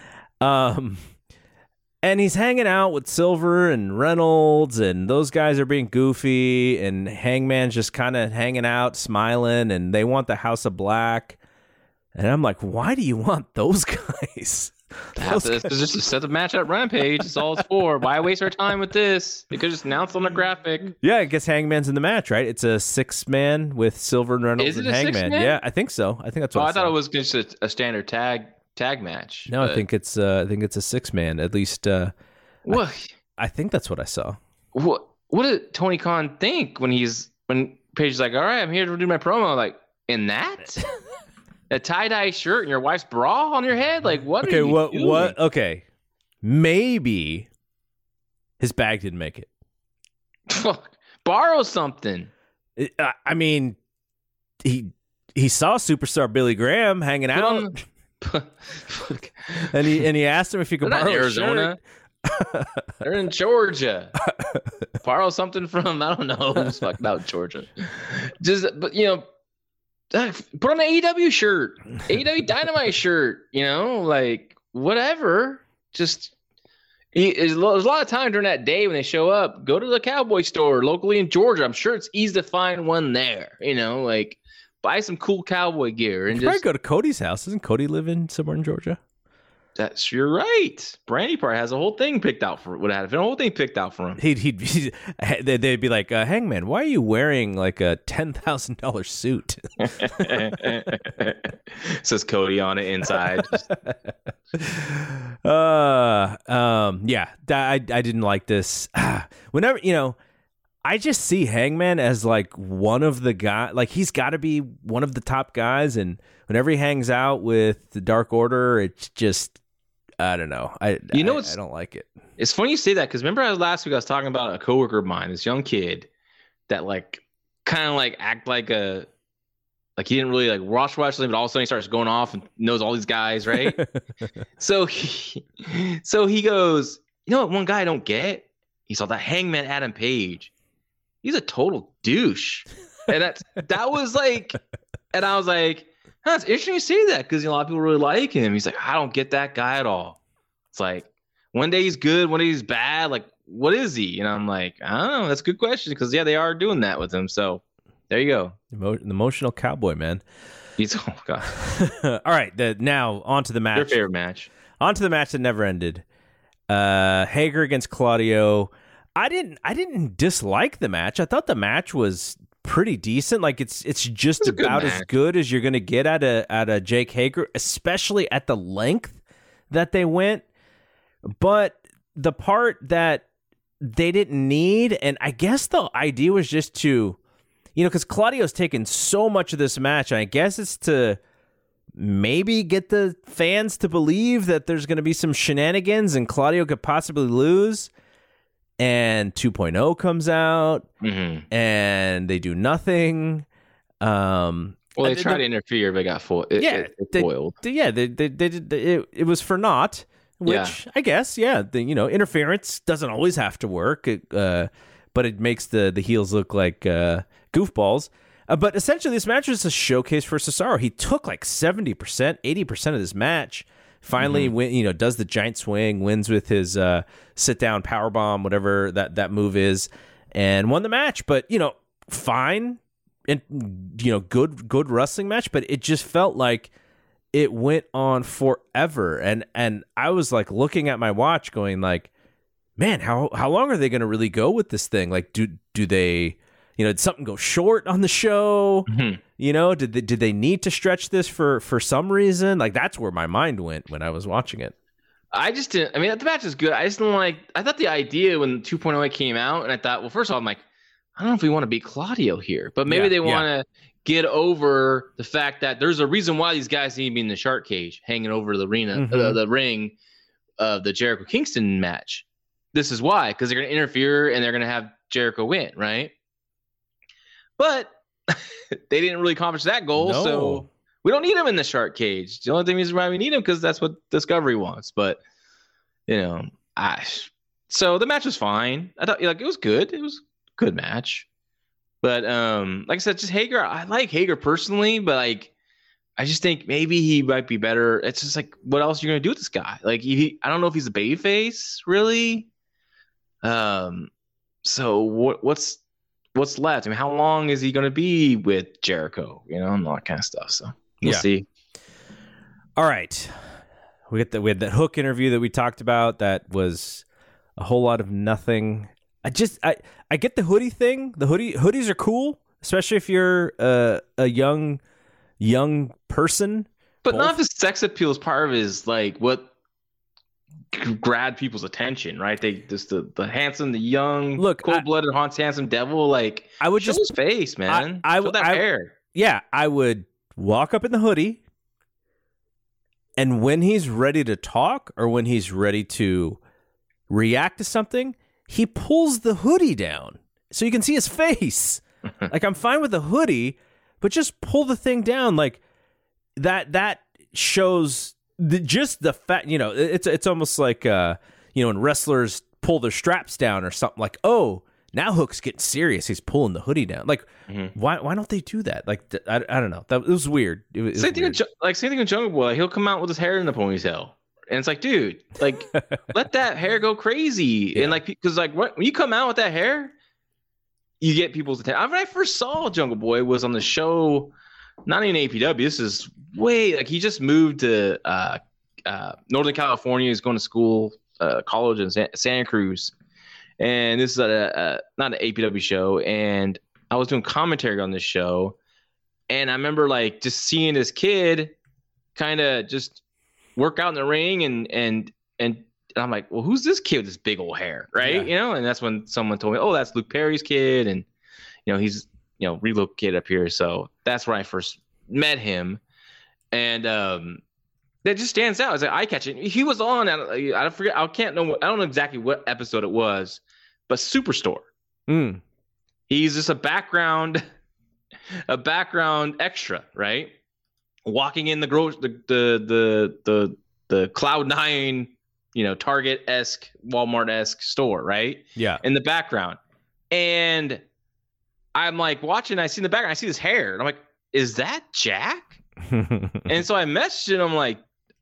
Speaker 1: Um, and he's hanging out with Silver and Reynolds, and those guys are being goofy, and Hangman's just kind of hanging out, smiling, and they want the House of Black. And I'm like, why do you want those guys? Those
Speaker 2: This is just to set the match at Rampage. That's all it's for. Why waste our time with this? They could just announce on the graphic.
Speaker 1: Yeah, I guess Hangman's in the match, right? It's a six man with Silver and Reynolds
Speaker 2: Is it
Speaker 1: and
Speaker 2: a
Speaker 1: Hangman.
Speaker 2: six-man?
Speaker 1: Yeah, I think so. I think that's
Speaker 2: Oh,
Speaker 1: what
Speaker 2: I thought
Speaker 1: saw.
Speaker 2: it was just a, a standard tag tag match.
Speaker 1: No, I
Speaker 2: but-
Speaker 1: think it's uh, I think it's a six man. At least uh,
Speaker 2: What?
Speaker 1: I think that's what I saw.
Speaker 2: What? What did Tony Khan think when he's when Paige is like, "All right, I'm here to do my promo." Like, in that, a tie dye shirt and your wife's bra on your head. Like, what?
Speaker 1: Okay,
Speaker 2: are you
Speaker 1: what
Speaker 2: doing?
Speaker 1: what? Okay, maybe his bag didn't make it.
Speaker 2: Fuck. Borrow something.
Speaker 1: It- I I mean, he he saw superstar Billy Graham hanging
Speaker 2: Put
Speaker 1: out,
Speaker 2: on- Fuck.
Speaker 1: and he and he asked him if he
Speaker 2: They're
Speaker 1: could
Speaker 2: not in
Speaker 1: borrow a
Speaker 2: Arizona. They're in Georgia. Borrow something from I don't know who's fucking out Georgia. Just but you know, uh, put on an A E W shirt, A E W Dynamite shirt. You know, like whatever. Just he- there's a lo- there's a lot of time during that day when they show up. Go to the Cowboy store locally in Georgia. I'm sure it's easy to find one there. You know, like buy some cool cowboy gear and
Speaker 1: You probably
Speaker 2: just.
Speaker 1: go to Cody's house. Doesn't Cody live in somewhere in Georgia?
Speaker 2: That's you're right. Brandy part has a whole thing picked out for would have a whole thing picked out for him.
Speaker 1: He'd he'd be, they'd they'd be like, uh, Hangman, why are you wearing like a ten thousand dollar suit?
Speaker 2: Says Cody on it inside.
Speaker 1: uh, um, yeah, I I didn't like this. Whenever you know, I just see Hangman as like one of the guy. Like he's got to be one of the top guys, and whenever he hangs out with the Dark Order, it's just I don't know. I
Speaker 2: You know
Speaker 1: I,
Speaker 2: what's-
Speaker 1: I don't like it.
Speaker 2: It's funny you say that because remember last week I was talking about a coworker of mine, this young kid that like kind of like act like a like he didn't really like watch wrestling, but all of a sudden he starts going off and knows all these guys, right? so he so he goes, you know what? One guy I don't get. He saw that Hangman Adam Page. He's a total douche, and that's that was like, and I was like. Huh, it's interesting you say that because you know, a lot of people really like him. He's like, I don't get that guy at all. It's like one day he's good, one day he's bad. Like, what is he? And I'm like, I don't know. That's a good question because yeah, they are doing that with him. So there you go.
Speaker 1: Emo- the emotional cowboy, man.
Speaker 2: He's oh god,
Speaker 1: All right, the, now on to the
Speaker 2: your
Speaker 1: match.
Speaker 2: favorite match.
Speaker 1: On to the match that never ended. Uh, Hager against Claudio. I didn't. I didn't dislike the match. I thought the match was pretty decent. Like it's it's just
Speaker 2: It was a good
Speaker 1: about as
Speaker 2: match.
Speaker 1: good as you're gonna get at a at a Jake Hager, especially at the length that they went. But the part that they didn't need, and I guess the idea was just to, you know, because Claudio's taken so much of this match, and I guess it's to maybe get the fans to believe that there's going to be some shenanigans and Claudio could possibly lose. And two point oh comes out,
Speaker 2: Mm-hmm.
Speaker 1: and they do nothing. Um,
Speaker 2: Well, they
Speaker 1: the-
Speaker 2: tried
Speaker 1: the-
Speaker 2: to interfere, but got foiled. It,
Speaker 1: yeah,
Speaker 2: it, it
Speaker 1: they-
Speaker 2: foiled.
Speaker 1: the- yeah, they, they, they did. It, it was for naught, which
Speaker 2: Yeah.
Speaker 1: I guess, yeah, the, you know, interference doesn't always have to work, it, uh, but it makes the the heels look like uh, goofballs. Uh, but essentially, this match was a showcase for Cesaro. He took like seventy percent, eighty percent of this match. Finally, win, you know, does the giant swing, wins with his uh, sit down power bomb, whatever that that move is, and won the match. But you know, fine. you know, good good wrestling match, but it just felt like it went on forever. And and I was like looking at my watch going like, man, how how long are they going to really go with this thing? Like, do do they, you know, did something go short on the show? Mm-hmm. You know, did they, did they need to stretch this for, for some reason? Like, that's where my mind went when I was watching it.
Speaker 2: I just didn't, I mean, the match is good. I just didn't like, I thought the idea when two point oh came out, and I thought, well, first of all, I'm like, I don't know if we want to beat Claudio here, but maybe yeah, they want to yeah. get over the fact that there's a reason why these guys need to be in the shark cage hanging over the arena, mm-hmm. uh, the ring of the Jericho Kingston match. This is why, because they're going to interfere and they're going to have Jericho win, right? But they didn't really accomplish that goal, no. so we don't need him in the shark cage. The only thing is why we need him because that's what Discovery wants. But you know, I so the match was fine. I thought like it was good. It was a good match. But um, like I said, just Hager. I like Hager personally, but like I just think maybe he might be better. It's just like, what else are you gonna do with this guy? Like he, I don't know if he's a babyface really. Um, so what what's what's left? I mean, how long is he going to be with Jericho? You know, and all that kind of stuff. So we'll yeah. see.
Speaker 1: All right, we got that. We had that Hook interview that we talked about. That was a whole lot of nothing. I just I I get the hoodie thing. The hoodie hoodies are cool, especially if you're a a young young person.
Speaker 2: But both. Not if the sex appeal is part of his like what. Grab people's attention, right? They just the, the handsome, the young, look, cold-blooded, Hans handsome devil. Like
Speaker 1: I would
Speaker 2: show
Speaker 1: just
Speaker 2: his face, man. I, I would that I, hair.
Speaker 1: Yeah, I would walk up in the hoodie, and when he's ready to talk or when he's ready to react to something, he pulls the hoodie down so you can see his face. Like I'm fine with the hoodie, but just pull the thing down. Like that. That shows. The, just the fact, you know, it's it's almost like, uh, you know, when wrestlers pull their straps down or something like, oh, now Hook's getting serious. He's pulling the hoodie down. Like, mm-hmm. why why don't they do that? Like, I, I don't know. That it was weird. It was,
Speaker 2: same
Speaker 1: it was
Speaker 2: thing
Speaker 1: weird.
Speaker 2: With, like same thing with Jungle Boy. He'll come out with his hair in the ponytail, and it's like, dude, like, let that hair go crazy. Yeah. And like, because like when you come out with that hair, you get people's attention. When I first saw Jungle Boy was on the show. Not in A P W. This is way like he just moved to uh, uh, Northern California. He's going to school, uh, college in San- Santa Cruz, and this is a, a not an A P W show. And I was doing commentary on this show, and I remember like just seeing this kid kind of just work out in the ring, and and and I'm like, well, who's this kid with this big old hair, right? Yeah. You know, and that's when someone told me, oh, that's Luke Perry's kid, and you know he's. you know, relocated up here. So that's where I first met him. And um, that just stands out as an eye catching. He was on, I don't forget, I can't know, I don't know exactly what episode it was, but Superstore.
Speaker 1: Mm.
Speaker 2: He's just a background, a background extra, right? Walking in the gro- the, the, the, the, the Cloud Nine, you know, Target-esque, Walmart-esque store, right?
Speaker 1: Yeah.
Speaker 2: In the background. And I'm like watching, I see in the background, I see this hair, and I'm like, is that Jack? And so I messaged him, I'm like,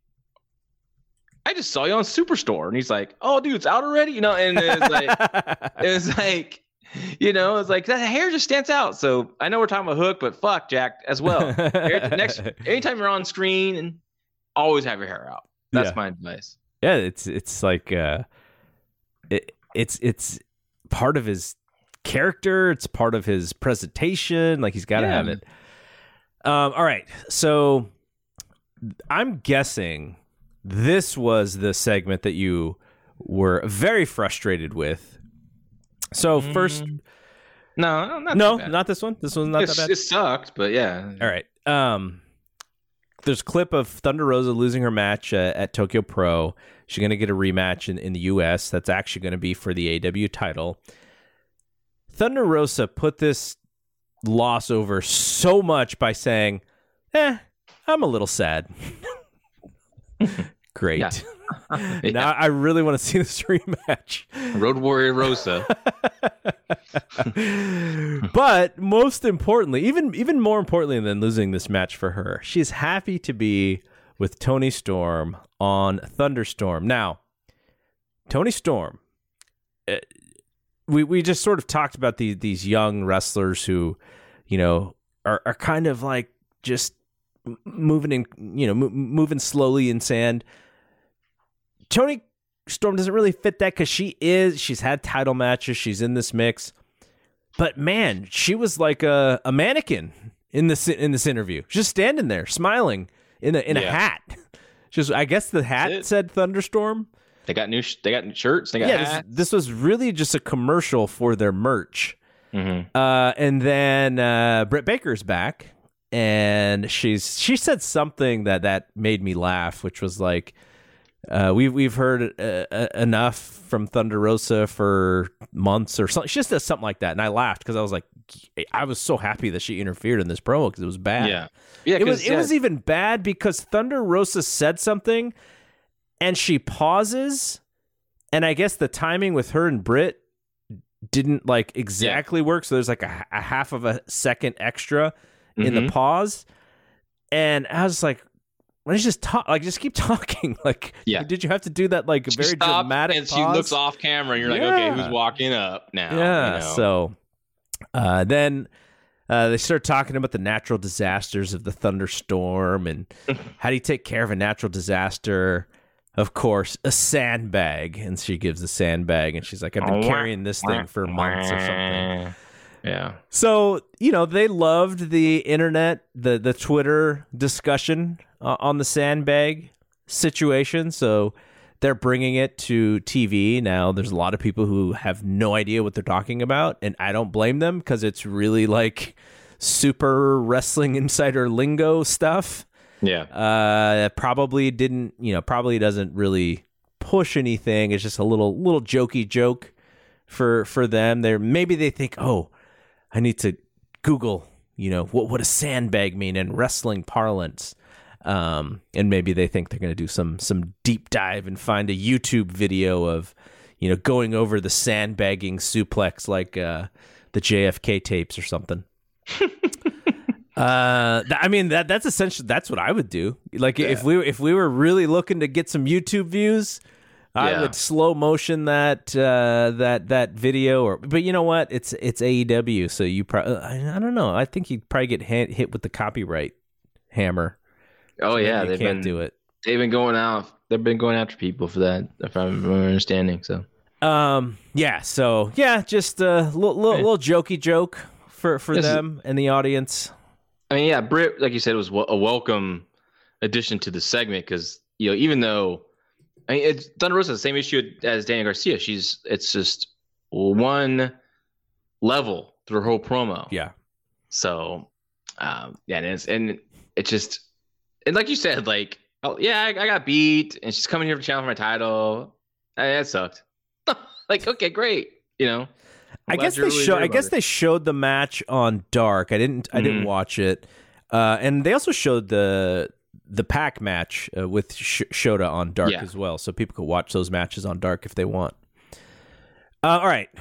Speaker 2: I just saw you on Superstore. And he's like, oh, dude, it's out already? You know, and it was like, it was like, you know, it's like that hair just stands out. So I know we're talking about Hook, but fuck Jack as well. Next, anytime you're on screen, and always have your hair out. That's yeah. my advice.
Speaker 1: Yeah, it's it's like, uh, it, it's it's part of his character, it's part of his presentation, like he's got to yeah. have it. Um all right, so I'm guessing this was the segment that you were very frustrated with. So mm. first
Speaker 2: no not
Speaker 1: no not this one this one's not
Speaker 2: it's,
Speaker 1: that bad.
Speaker 2: It sucked, but yeah.
Speaker 1: All right, um there's a clip of Thunder Rosa losing her match uh, at Tokyo Pro. She's going to get a rematch in, in the U S that's actually going to be for the A E W title. Thunder Rosa put this loss over so much by saying, eh, I'm a little sad. Great. Yeah. Yeah. Now I really want to see this rematch.
Speaker 2: Road Warrior Rosa.
Speaker 1: But most importantly, even even more importantly than losing this match for her, she's happy to be with Toni Storm on Thunderstorm. Now, Toni Storm, uh, we we just sort of talked about the, these young wrestlers who, you know, are, are kind of like just moving in, you know, moving slowly in sand. Toni Storm doesn't really fit that because she is, she's had title matches. She's in this mix. But man, she was like a, a mannequin in this in this interview, just standing there, smiling in a in yeah. a hat. Just, I guess the hat said Thunderstorm.
Speaker 2: They got new, sh- they got shirts. They got
Speaker 1: yeah.
Speaker 2: hats.
Speaker 1: This, this was really just a commercial for their merch.
Speaker 2: Mm-hmm.
Speaker 1: Uh, and then uh, Britt Baker's back, and she's she said something that that made me laugh, which was like, Uh, we've we've heard uh, uh, enough from Thunder Rosa for months or something. She just does something like that, and I laughed because I was like, I was so happy that she interfered in this promo because it was bad.
Speaker 2: Yeah, yeah.
Speaker 1: It was
Speaker 2: yeah.
Speaker 1: it was even bad because Thunder Rosa said something, and she pauses, and I guess the timing with her and Britt didn't like exactly yeah. work. So there's like a, a half of a second extra mm-hmm. in the pause, and I was like, why don't you just talk? Like, just keep talking. Like,
Speaker 2: yeah.
Speaker 1: did you have to do that? Like,
Speaker 2: she
Speaker 1: very dramatic.
Speaker 2: And
Speaker 1: pause?
Speaker 2: she looks off camera, and you're
Speaker 1: yeah.
Speaker 2: like, okay, who's walking up now?
Speaker 1: Yeah.
Speaker 2: You know?
Speaker 1: So, uh, then uh, they start talking about the natural disasters of the thunderstorm and how do you take care of a natural disaster? Of course, a sandbag, and she gives a sandbag, and she's like, I've been carrying this thing for months or something.
Speaker 2: Yeah.
Speaker 1: So, you know, they loved the internet, the the Twitter discussion uh, on the sandbag situation. So they're bringing it to T V now. There's a lot of people who have no idea what they're talking about, and I don't blame them because it's really like super wrestling insider lingo stuff.
Speaker 2: Yeah.
Speaker 1: Uh, probably didn't, you know, probably doesn't really push anything. It's just a little little jokey joke for for them. They're maybe they think, oh, I need to Google, you know, what what does sandbag mean in wrestling parlance? Um, and maybe they think they're going to do some some deep dive and find a YouTube video of, you know, going over the sandbagging suplex like uh, the J F K tapes or something. uh, th- I mean that that's essentially that's what I would do. Like yeah. if we if we were really looking to get some YouTube views. I yeah. would slow motion that uh, that that video, or but you know what? It's it's A E W, so you probably I, I don't know. I think you'd probably get ha- hit with the copyright hammer.
Speaker 2: Oh
Speaker 1: so
Speaker 2: yeah,
Speaker 1: they can't
Speaker 2: been,
Speaker 1: do it.
Speaker 2: They've been going out. They've been going after people for that, if I'm understanding. So,
Speaker 1: um, yeah, so yeah, just a little little, little jokey joke for for this them is, and the audience.
Speaker 2: I mean, yeah, Britt, like you said, was a welcome addition to the segment because you know even though. I mean, it's Thunder Rosa, the same issue as Daniel Garcia. She's it's just one level through her whole promo.
Speaker 1: Yeah. So,
Speaker 2: um, yeah, and it's and it's just and like you said, like, oh yeah, I, I got beat, and she's coming here to challenge for my title. I, that sucked. Like, okay, great. You know,
Speaker 1: I'm I guess they really showed. I guess it. they showed the match on Dark. I didn't. I didn't mm. watch it. Uh, and they also showed the. the Pac match uh, with Sh- Shota on Dark yeah. as well. So people could watch those matches on Dark if they want. Uh, all right.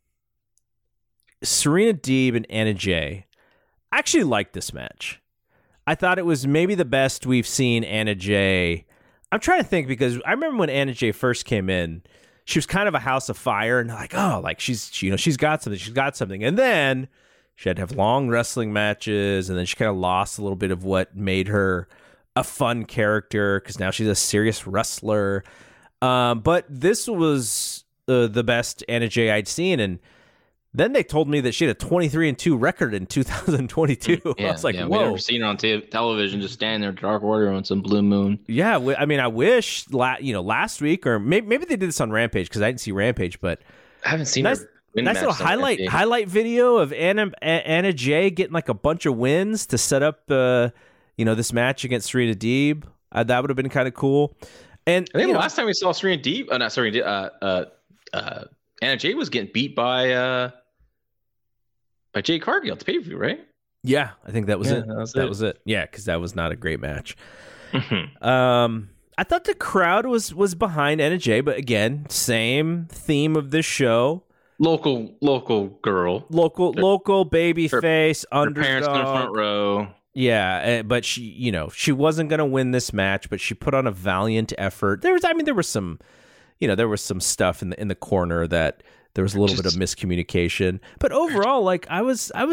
Speaker 1: Serena Deeb and Anna Jay. I actually liked this match. I thought it was maybe the best we've seen Anna Jay. I'm trying to think because I remember when Anna Jay first came in, she was kind of a house of fire and like, oh, like she's, she, you know, she's got something, she's got something. And then she had to have long wrestling matches and then she kind of lost a little bit of what made her a fun character because now she's a serious wrestler. Um, but this was uh, the best Anna Jay I'd seen. And then they told me that she had a twenty-three and two record in two thousand twenty-two.
Speaker 2: Yeah,
Speaker 1: I was like,
Speaker 2: yeah,
Speaker 1: whoa.
Speaker 2: We've never seen her on t- television just standing there, Dark Order on some blue moon.
Speaker 1: Yeah, I mean, I wish, la- you know, last week or maybe, maybe they did this on Rampage because I didn't see Rampage, but
Speaker 2: I haven't seen
Speaker 1: nice,
Speaker 2: her.
Speaker 1: Nice little highlight Rampage. highlight video of Anna Anna Jay getting like a bunch of wins to set up the. Uh, You know, this match against Serena Deeb, uh, that would have been kind of cool. And
Speaker 2: I think
Speaker 1: the
Speaker 2: last know, time we saw Serena Deeb, oh, not Serena, uh, uh, uh, Anna Jay was getting beat by uh, by Jade Cargill at the pay-per-view, right?
Speaker 1: Yeah, I think that was
Speaker 2: yeah,
Speaker 1: it.
Speaker 2: That was
Speaker 1: that
Speaker 2: it.
Speaker 1: was it. Yeah, because that was not a great match. um, I thought the crowd was was behind Anna Jay, but again, same theme of this show.
Speaker 2: Local, local girl,
Speaker 1: local,
Speaker 2: her,
Speaker 1: local baby
Speaker 2: her,
Speaker 1: face,
Speaker 2: her
Speaker 1: underdog.
Speaker 2: Parents in the front row.
Speaker 1: Yeah, but she, you know, she wasn't going to win this match, but she put on a valiant effort. There was, I mean, there was some, you know, there was some stuff in the in the corner that there was a little Just, bit of miscommunication. But overall, like I was, I was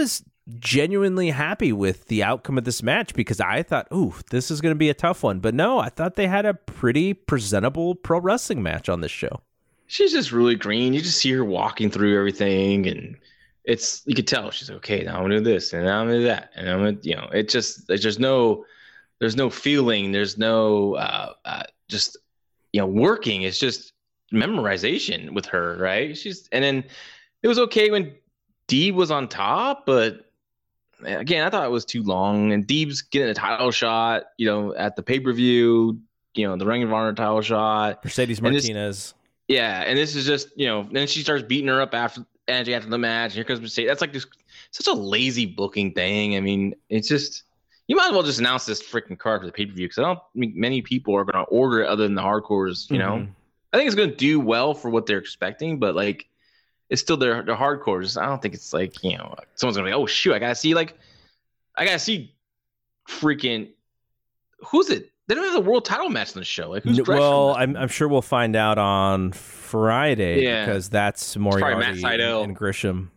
Speaker 1: genuinely happy with the outcome of this match because I thought, ooh, this is going to be a tough one. But no, I thought they had a pretty presentable pro wrestling match on this show.
Speaker 2: She's just really green. You just see her walking through everything, and it's you could tell she's okay. Now I'm gonna do this, and now I'm gonna do that, and I'm gonna, you know, it just there's just no, there's no feeling, there's no, uh, uh, just, you know, working. It's just memorization with her, right? She's and then it was okay when Deeb was on top, but again, I thought it was too long. And Deeb's getting a title shot, you know, at the pay per view, you know, the Ring of Honor title shot.
Speaker 1: Mercedes Martinez.
Speaker 2: Yeah, and this is just, you know, then she starts beating her up after Angie after the match. And here comes Mercedes. That's like just such a lazy booking thing. I mean, it's just you might as well just announce this freaking card for the pay per view because I don't think many people are going to order it other than the hardcores. You
Speaker 1: Mm-hmm.
Speaker 2: know, I think it's going to do well for what they're expecting, but like it's still their the hardcores. I don't think it's like, you know, someone's gonna be like, oh shoot, I gotta see like I gotta see freaking who's it? They don't have the world title match on the show. Like, who's
Speaker 1: well, I'm I'm sure we'll find out on Friday
Speaker 2: yeah.
Speaker 1: because that's Moriarty and, and Grisham.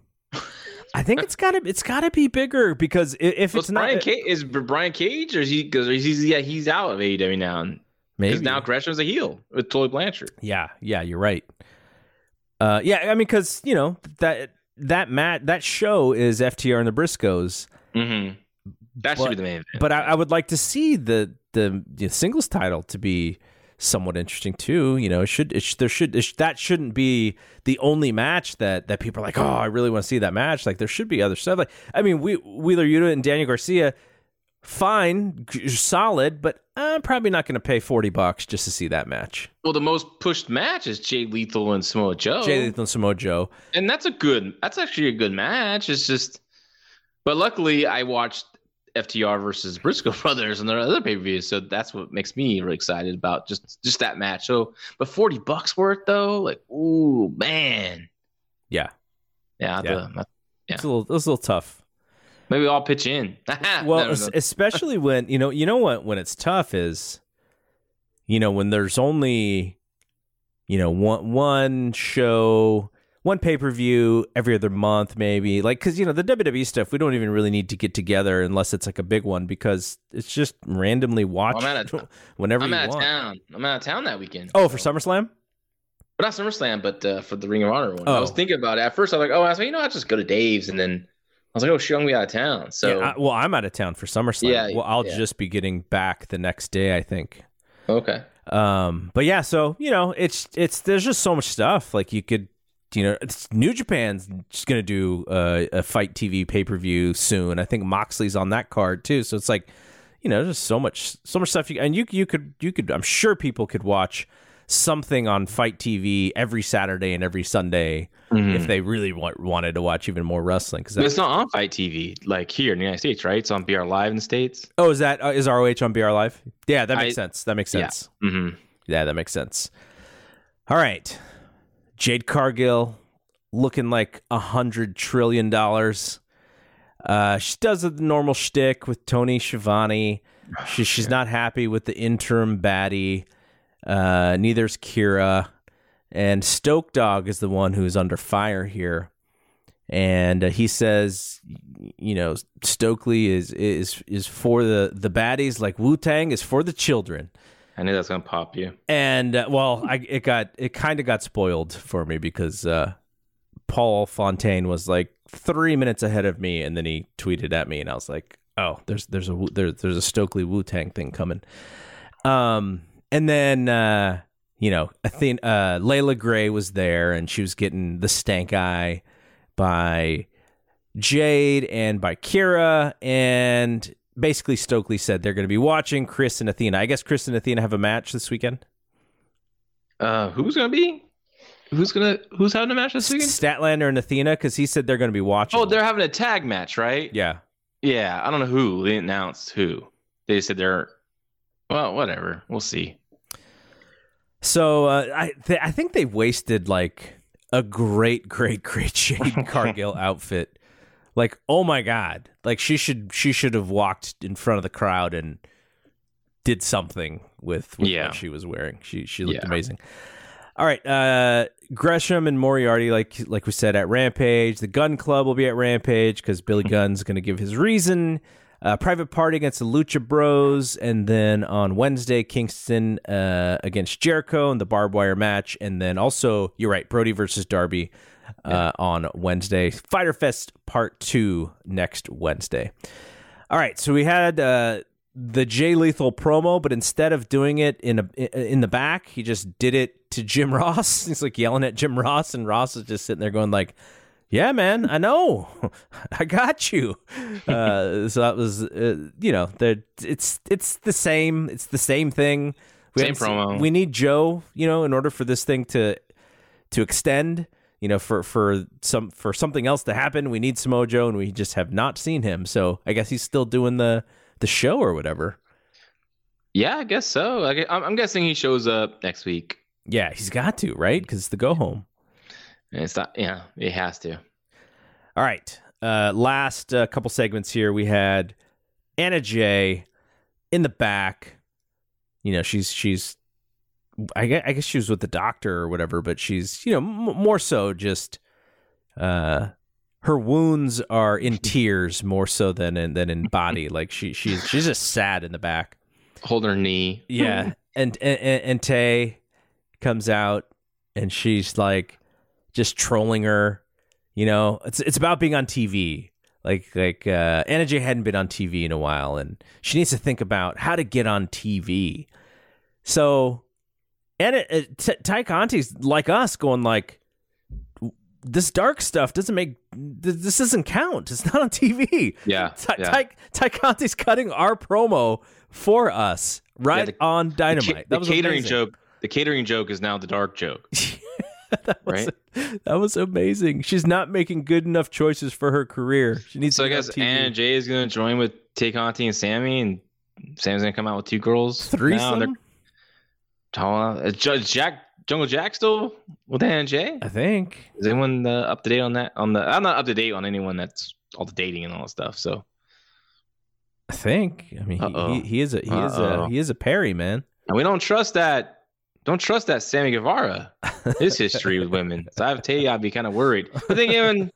Speaker 1: I think it's gotta it's gotta be bigger because if
Speaker 2: well,
Speaker 1: it's not
Speaker 2: Brian Cage, is Brian Cage or is he because he's yeah he's out of A E W now and
Speaker 1: maybe
Speaker 2: now Gresham's a heel with Tully Blanchard.
Speaker 1: Yeah, yeah, you're right. Uh, yeah, I mean because you know that that mat that show is F T R and the Briscoes.
Speaker 2: Mm-hmm. That should
Speaker 1: but,
Speaker 2: be the main event.
Speaker 1: But I, I would like to see the the, the singles title to be somewhat interesting too. You know, it should it sh- there should it sh- that shouldn't be the only match that that people are like, oh, I really want to see that match. Like there should be other stuff. Like I mean, we, Wheeler Yuta and Daniel Garcia, fine, g- solid, but I'm probably not going to pay forty bucks just to see that match.
Speaker 2: Well, the most pushed match is Jay Lethal and Samoa Joe.
Speaker 1: Jay Lethal and Samoa Joe,
Speaker 2: and that's a good. That's actually a good match. It's just, but luckily I watched F T R versus Briscoe Brothers and their other pay-per-views, so that's what makes me really excited about just just that match. So, but forty bucks worth though, like, ooh man,
Speaker 1: yeah,
Speaker 2: yeah,
Speaker 1: yeah.
Speaker 2: The, yeah.
Speaker 1: It's a little, it's a little tough.
Speaker 2: Maybe I'll pitch in.
Speaker 1: Well,
Speaker 2: no, no, no.
Speaker 1: especially when you know, you know what, when it's tough is, you know, when there's only, you know, one one show. One pay-per-view every other month, maybe. Like, because, you know, the W W E stuff, we don't even really need to get together unless it's like a big one because it's just randomly watched
Speaker 2: well, I'm out of,
Speaker 1: whenever
Speaker 2: I'm
Speaker 1: you
Speaker 2: out
Speaker 1: want.
Speaker 2: of town. I'm out of town that weekend.
Speaker 1: Oh,
Speaker 2: so.
Speaker 1: for SummerSlam?
Speaker 2: But not SummerSlam, but uh, for the Ring of Honor one.
Speaker 1: Oh.
Speaker 2: I was thinking about it. At first, I was like, oh, I was like, you know, I'll just go to Dave's. And then I was like, oh, shoot, I'm going to be out of town. So,
Speaker 1: yeah, I, well, I'm out of town for SummerSlam.
Speaker 2: Yeah,
Speaker 1: well, I'll
Speaker 2: yeah.
Speaker 1: just be getting back the next day, I think.
Speaker 2: Okay.
Speaker 1: Um, but yeah, so, you know, it's, it's, there's just so much stuff. Like, you could, you know, it's, New Japan's just going to do uh, a Fight T V pay-per-view soon. I think Moxley's on that card too. So it's like, you know, there's so much, so much stuff. You, and you, you could, you could, I'm sure people could watch something on Fight T V every Saturday and every Sunday mm-hmm. if they really want, wanted to watch even more wrestling. Cause
Speaker 2: it's not on Fight T V, like here in the United States, right? It's on B R Live in the States.
Speaker 1: Oh, is that, uh, is R O H on B R Live? Yeah, that makes
Speaker 2: I,
Speaker 1: sense. That makes sense.
Speaker 2: Yeah. Mm-hmm.
Speaker 1: yeah, that makes sense. All right. Jade Cargill looking like a hundred trillion dollars. Uh, she does the normal shtick with Tony Schiavone. She, she's not happy with the interim baddie. Uh, neither's Kira. And Stoke Dog is the one who's under fire here. And uh, he says, you know, Stokely is is is for the, the baddies, like Wu-Tang is for the children.
Speaker 2: I knew that's gonna pop you.
Speaker 1: And uh, well, I it got it kind of got spoiled for me because uh, Paul Fontaine was like three minutes ahead of me, and then he tweeted at me, and I was like, "Oh, there's there's a there's there's a Stokely Wu-Tang thing coming." Um, and then uh, you know, Athena, uh, Layla Gray was there, and she was getting the stank eye by Jade and by Kira, and basically Stokely said they're going to be watching Chris and Athena. I guess Chris and Athena have a match this weekend.
Speaker 2: Uh, who's gonna be? Who's gonna? Who's having a match this weekend?
Speaker 1: Statlander and Athena, because he said they're going to be watching.
Speaker 2: Oh, they're having a tag match, right?
Speaker 1: Yeah,
Speaker 2: yeah. I don't know who. They didn't announce who. They just said they're. Well, whatever. We'll see.
Speaker 1: So uh, I th- I think they wasted like a great, great, great Jade Cargill outfit. Like, oh my God! Like she should she should have walked in front of the crowd and did something with, with
Speaker 2: yeah.
Speaker 1: what she was wearing. She she looked
Speaker 2: yeah.
Speaker 1: amazing. All right, uh, Gresham and Moriarty, like like we said, at Rampage. The Gun Club will be at Rampage because Billy Gunn's going to give his reason. Uh, Private Party against the Lucha Bros. And then on Wednesday, Kingston uh, against Jericho in the barbed wire match. And then also, you're right, Brody versus Darby uh, yeah. on Wednesday. Fyter Fest Part two next Wednesday. All right, so we had uh, the Jay Lethal promo, but instead of doing it in a, in the back, he just did it to Jim Ross. He's like yelling at Jim Ross, and Ross is just sitting there going like, yeah, man, I know. I got you. Uh, so that was, uh, you know, it's it's the same. It's the same thing. We
Speaker 2: same promo.
Speaker 1: We need Joe, you know, in order for this thing to to extend. You know, for for some for something else to happen, we need Samoa Joe, and we just have not seen him. So I guess he's still doing the the show or whatever.
Speaker 2: Yeah, I guess so. I, I'm guessing he shows up next week.
Speaker 1: Yeah, he's got to, right? Because it's the go home.
Speaker 2: It's not. Yeah, it has to.
Speaker 1: All right. Uh, last uh, couple segments here. We had Anna Jay in the back. You know, she's she's. I guess, I guess she was with the doctor or whatever, but she's, you know, m- more so just uh, her wounds are in tears more so than in, than in body. Like she she's she's just sad in the back.
Speaker 2: Hold her knee.
Speaker 1: Yeah, and and, and Tay comes out and she's like just trolling her. You know, it's it's about being on T V. Like like uh, Anna Jay hadn't been on T V in a while, and she needs to think about how to get on T V. So. And it, it, T- Ty Conti's like us going like, this dark stuff doesn't make, th- this doesn't count. It's not on T V.
Speaker 2: Yeah.
Speaker 1: Ty,
Speaker 2: yeah.
Speaker 1: Ty, Ty Conti's cutting our promo for us right
Speaker 2: yeah, the,
Speaker 1: on Dynamite.
Speaker 2: The,
Speaker 1: that
Speaker 2: the
Speaker 1: was
Speaker 2: catering
Speaker 1: amazing.
Speaker 2: joke. The catering joke is now the dark joke.
Speaker 1: that was,
Speaker 2: right?
Speaker 1: That was amazing. She's not making good enough choices for her career. She needs
Speaker 2: so
Speaker 1: to
Speaker 2: I guess Anna Jay is going to join with Tay Conti and Sammy, and Sammy's going to come out with two girls.
Speaker 1: Threesome?
Speaker 2: Now, is Jack Jungle Jack still with Anna Jay?
Speaker 1: I think.
Speaker 2: Is anyone uh, up to date on that? On the, I'm not up to date on anyone that's all the dating and all that stuff. So,
Speaker 1: I think. I mean, he, he, he is a he Uh-oh. is a he is a Perry, man.
Speaker 2: And we don't trust that. Don't trust that Sammy Guevara. His history with women. So I have to tell you, I'd be kind of worried. But then even,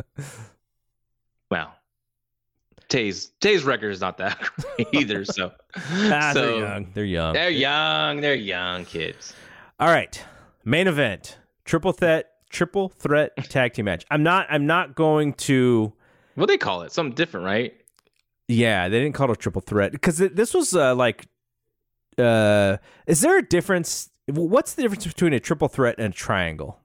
Speaker 2: well, Tay's Tay's record is not that great either. So,
Speaker 1: ah,
Speaker 2: so
Speaker 1: they're young. They're young.
Speaker 2: They're young. They're young kids.
Speaker 1: All right, main event: triple threat, triple threat tag team match. I'm not. I'm not going to.
Speaker 2: What they call it? Something different, right?
Speaker 1: Yeah, they didn't call it a triple threat because this was uh, like. Uh, is there a difference? What's the difference between a triple threat and a triangle?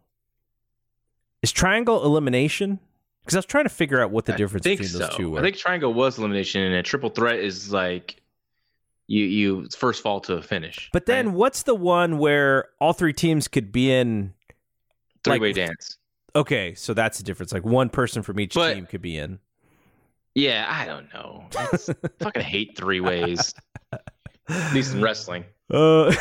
Speaker 1: Is triangle elimination? Because I was trying to figure out what the difference between
Speaker 2: so.
Speaker 1: those two were.
Speaker 2: I think triangle was elimination, and a triple threat is like you you first fall to a finish.
Speaker 1: But then,
Speaker 2: right?
Speaker 1: What's the one where all three teams could be in
Speaker 2: three-way
Speaker 1: like,
Speaker 2: dance?
Speaker 1: Okay, so that's the difference. Like one person from each
Speaker 2: but,
Speaker 1: team could be in.
Speaker 2: Yeah, I don't know. I fucking hate three ways. At least in wrestling.
Speaker 1: Uh,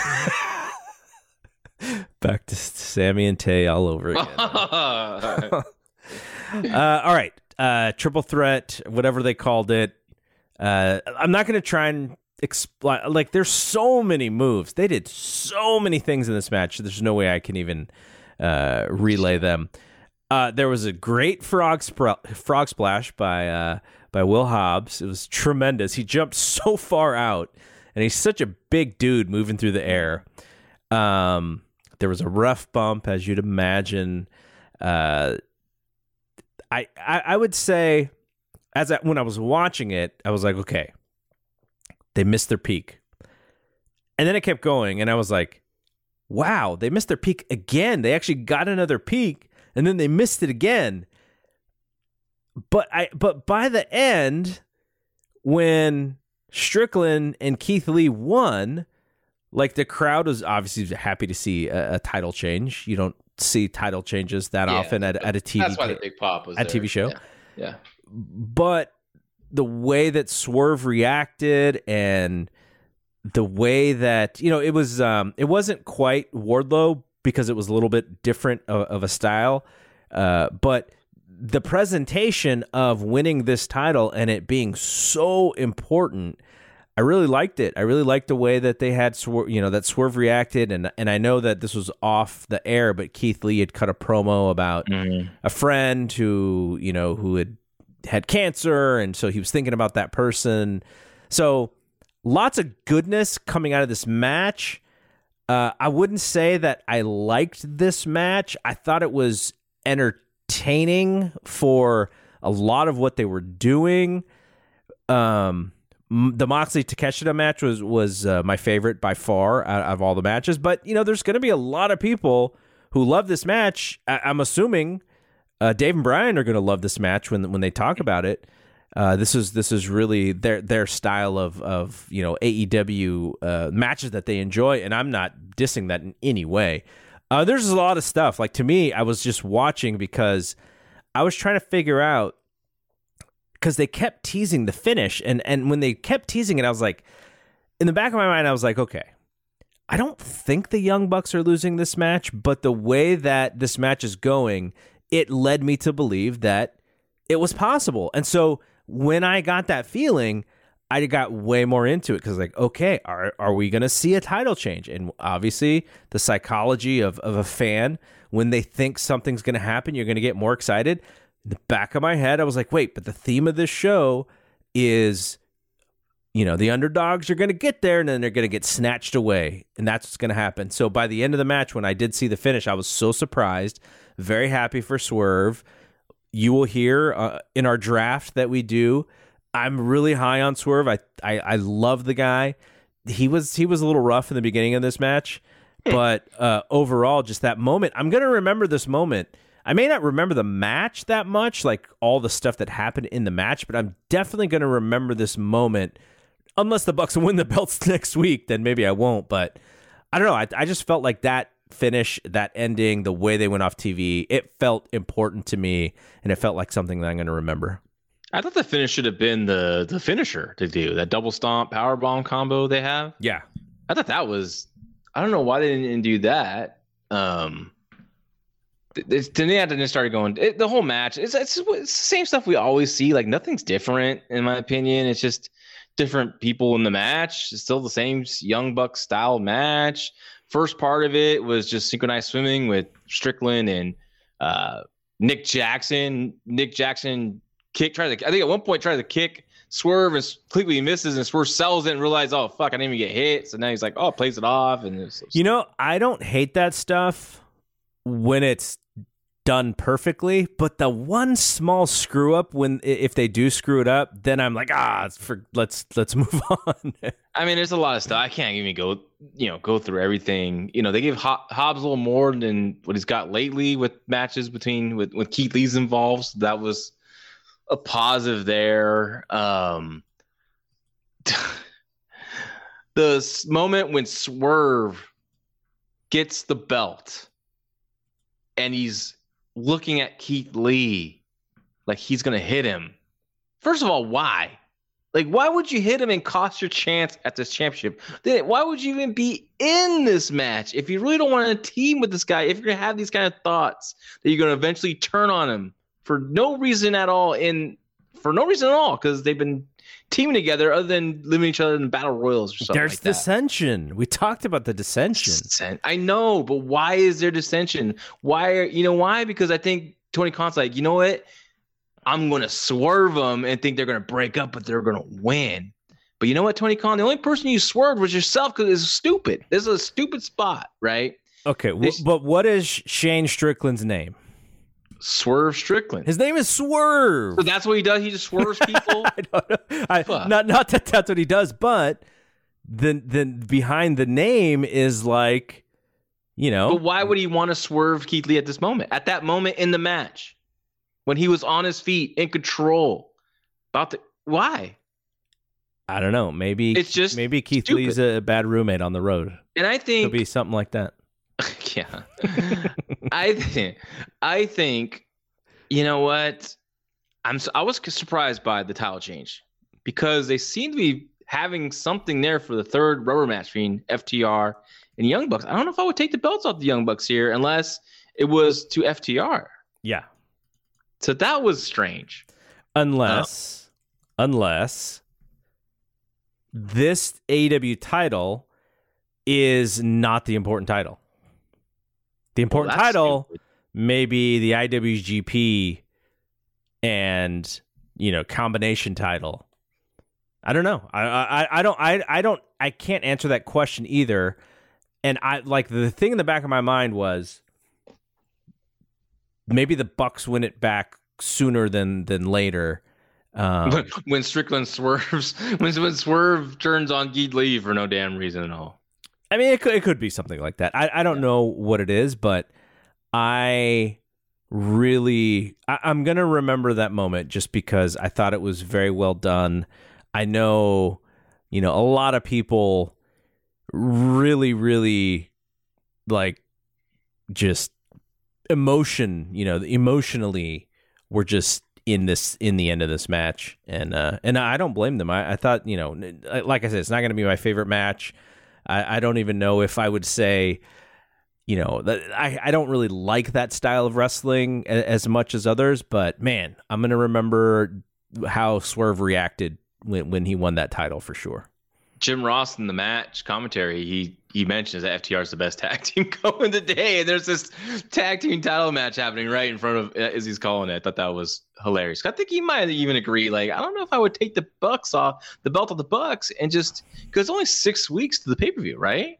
Speaker 1: back to Sammy and Tay all over again. uh, all right. Uh, triple threat, whatever they called it. Uh, I'm not going to try and explain. Like, there's so many moves. They did so many things in this match. There's no way I can even uh, relay them. Uh, there was a great frog, spr- frog splash by uh, by Will Hobbs. It was tremendous. He jumped so far out. And he's such a big dude moving through the air. Um, there was a rough bump, as you'd imagine. Uh, I, I I would say, as I, when I was watching it, I was like, okay, they missed their peak. And then it kept going, and I was like, wow, they missed their peak again. They actually got another peak, and then they missed it again. But I but by the end, when Strickland and Keith Lee won, like the crowd was obviously happy to see a, a title change. You don't see title changes that yeah, often at, at a T V.
Speaker 2: That's why the big pop was
Speaker 1: at a
Speaker 2: there.
Speaker 1: T V show.
Speaker 2: Yeah. yeah.
Speaker 1: But the way that Swerve reacted and the way that, you know, it was um, it wasn't quite Wardlow because it was a little bit different of, of a style, uh, but the presentation of winning this title and it being so important, I really liked it. I really liked the way that they had, Swer- you know, that Swerve reacted, and and I know that this was off the air, but Keith Lee had cut a promo about
Speaker 2: Mm-hmm.
Speaker 1: a friend who, you know, who had had cancer, and so he was thinking about that person. So lots of goodness coming out of this match. Uh, I wouldn't say that I liked this match. I thought it was entertaining for a lot of what they were doing. Um, the Moxley Takeshita match was was uh, my favorite by far out of all the matches. But you know, there's going to be a lot of people who love this match. I- I'm assuming uh, Dave and Brian are going to love this match when when they talk about it. Uh, this is this is really their their style of of you know A E W uh, matches that they enjoy, and I'm not dissing that in any way. Uh, there's a lot of stuff. Like, to me, I was just watching because I was trying to figure out, because they kept teasing the finish, and and when they kept teasing it, I was like, in the back of my mind, I was like, okay, I don't think the Young Bucks are losing this match, but the way that this match is going, it led me to believe that it was possible. And so when I got that feeling, I got way more into it, because like, okay, are are we going to see a title change? And obviously the psychology of, of a fan, when they think something's going to happen, you're going to get more excited. In the back of my head, I was like, wait, but the theme of this show is, you know, the underdogs are going to get there and then they're going to get snatched away. And that's what's going to happen. So by the end of the match, when I did see the finish, I was so surprised, very happy for Swerve. You will hear uh, in our draft that we do, I'm really high on Swerve. I, I I love the guy. He was he was a little rough in the beginning of this match, but uh, overall, just that moment, I'm gonna remember this moment. I may not remember the match that much, like all the stuff that happened in the match, but I'm definitely gonna remember this moment. Unless the Bucks win the belts next week, then maybe I won't. But I don't know. I I just felt like that finish, that ending, the way they went off T V, it felt important to me, and it felt like something that I'm gonna remember.
Speaker 2: I thought the finish should have been the the finisher to do that double stomp power bomb combo they have.
Speaker 1: Yeah,
Speaker 2: I thought that was. I don't know why they didn't do that. Um, it's, to me, I just started going. It, the whole match, it's, it's it's the same stuff we always see. Like, nothing's different in my opinion. It's just different people in the match. It's still the same Young Bucks style match. First part of it was just synchronized swimming with Strickland and uh, Nick Jackson. Nick Jackson. Kick, try to, I think at one point, tries to kick Swerve and completely misses, and Swerve sells it and realizes, oh, fuck, I didn't even get hit. So now he's like, oh, plays it off. And it's,
Speaker 1: you know, I don't hate that stuff when it's done perfectly, but the one small screw up, when if they do screw it up, then I'm like, ah, it's for, let's let's move on.
Speaker 2: I mean, there's a lot of stuff. I can't even go, you know, go through everything. You know, they give Hobbs a little more than what he's got lately with matches between, with, with Keith Lee's involved. So that was a positive there. Um, the moment when Swerve gets the belt and he's looking at Keith Lee like he's going to hit him. First of all, why? Like, why would you hit him and cost your chance at this championship? Then why would you even be in this match if you really don't want to team with this guy? If you're going to have these kind of thoughts that you're going to eventually turn on him for no reason at all, in for no reason at all, because they've been teaming together other than limiting each other in battle royals or something.
Speaker 1: There's
Speaker 2: like that.
Speaker 1: dissension. We talked about the dissension.
Speaker 2: I know, but why is there dissension? Why are you know why? Because I think Tony Khan's like, you know what? I'm gonna swerve them and think they're gonna break up, but they're gonna win. But you know what, Tony Khan? The only person you swerved was yourself, because it's stupid. This is a stupid spot, right?
Speaker 1: Okay, w- but what is Shane Strickland's name?
Speaker 2: Swerve Strickland.
Speaker 1: His name is Swerve.
Speaker 2: So that's what he does. He just swerves people.
Speaker 1: I don't know. I, not not that that's what he does, but then then behind the name is like, you know.
Speaker 2: But why would he want to swerve Keith Lee at this moment? At that moment in the match, when he was on his feet, in control, about the why?
Speaker 1: I don't know. Maybe
Speaker 2: it's just
Speaker 1: maybe Keith
Speaker 2: stupid.
Speaker 1: Lee's a bad roommate on the road.
Speaker 2: And I think
Speaker 1: it'll be something like that.
Speaker 2: Yeah, I think I think you know what? I'm I was surprised by the title change, because they seem to be having something there for the third rubber match between F T R and Young Bucks. I don't know if I would take the belts off the Young Bucks here unless it was to F T R.
Speaker 1: Yeah.
Speaker 2: So that was strange.
Speaker 1: Unless, uh, unless this A E W title is not the important title. The important
Speaker 2: Well,
Speaker 1: title
Speaker 2: stupid.
Speaker 1: may be the I W G P and, you know, combination title. I don't know. I I, I don't I I don't I can't answer that question either. And I like the thing in the back of my mind was maybe the Bucks win it back sooner than than later. Um,
Speaker 2: when, when Strickland swerves, when, when Swerve turns on Keith Lee for no damn reason at all.
Speaker 1: I mean, it could it could be something like that. I I don't know what it is, but I really I, I'm gonna remember that moment just because I thought it was very well done. I know, you know, a lot of people really, really like just emotion, you know, emotionally were just in this in the end of this match, and uh, and I don't blame them. I, I thought, you know, like I said, it's not going to be my favorite match. I, I don't even know if I would say, you know, that I, I don't really like that style of wrestling as, as much as others, but man, I'm going to remember how Swerve reacted when when he won that title for sure.
Speaker 2: Jim Ross in the match commentary, he he mentions that F T R is the best tag team going today, and there's this tag team title match happening right in front of as he's calling it. I thought that was hilarious. I think he might even agree. Like, I don't know if I would take the Bucks off the belt of the Bucks and just because it's only six weeks to the pay per view, right?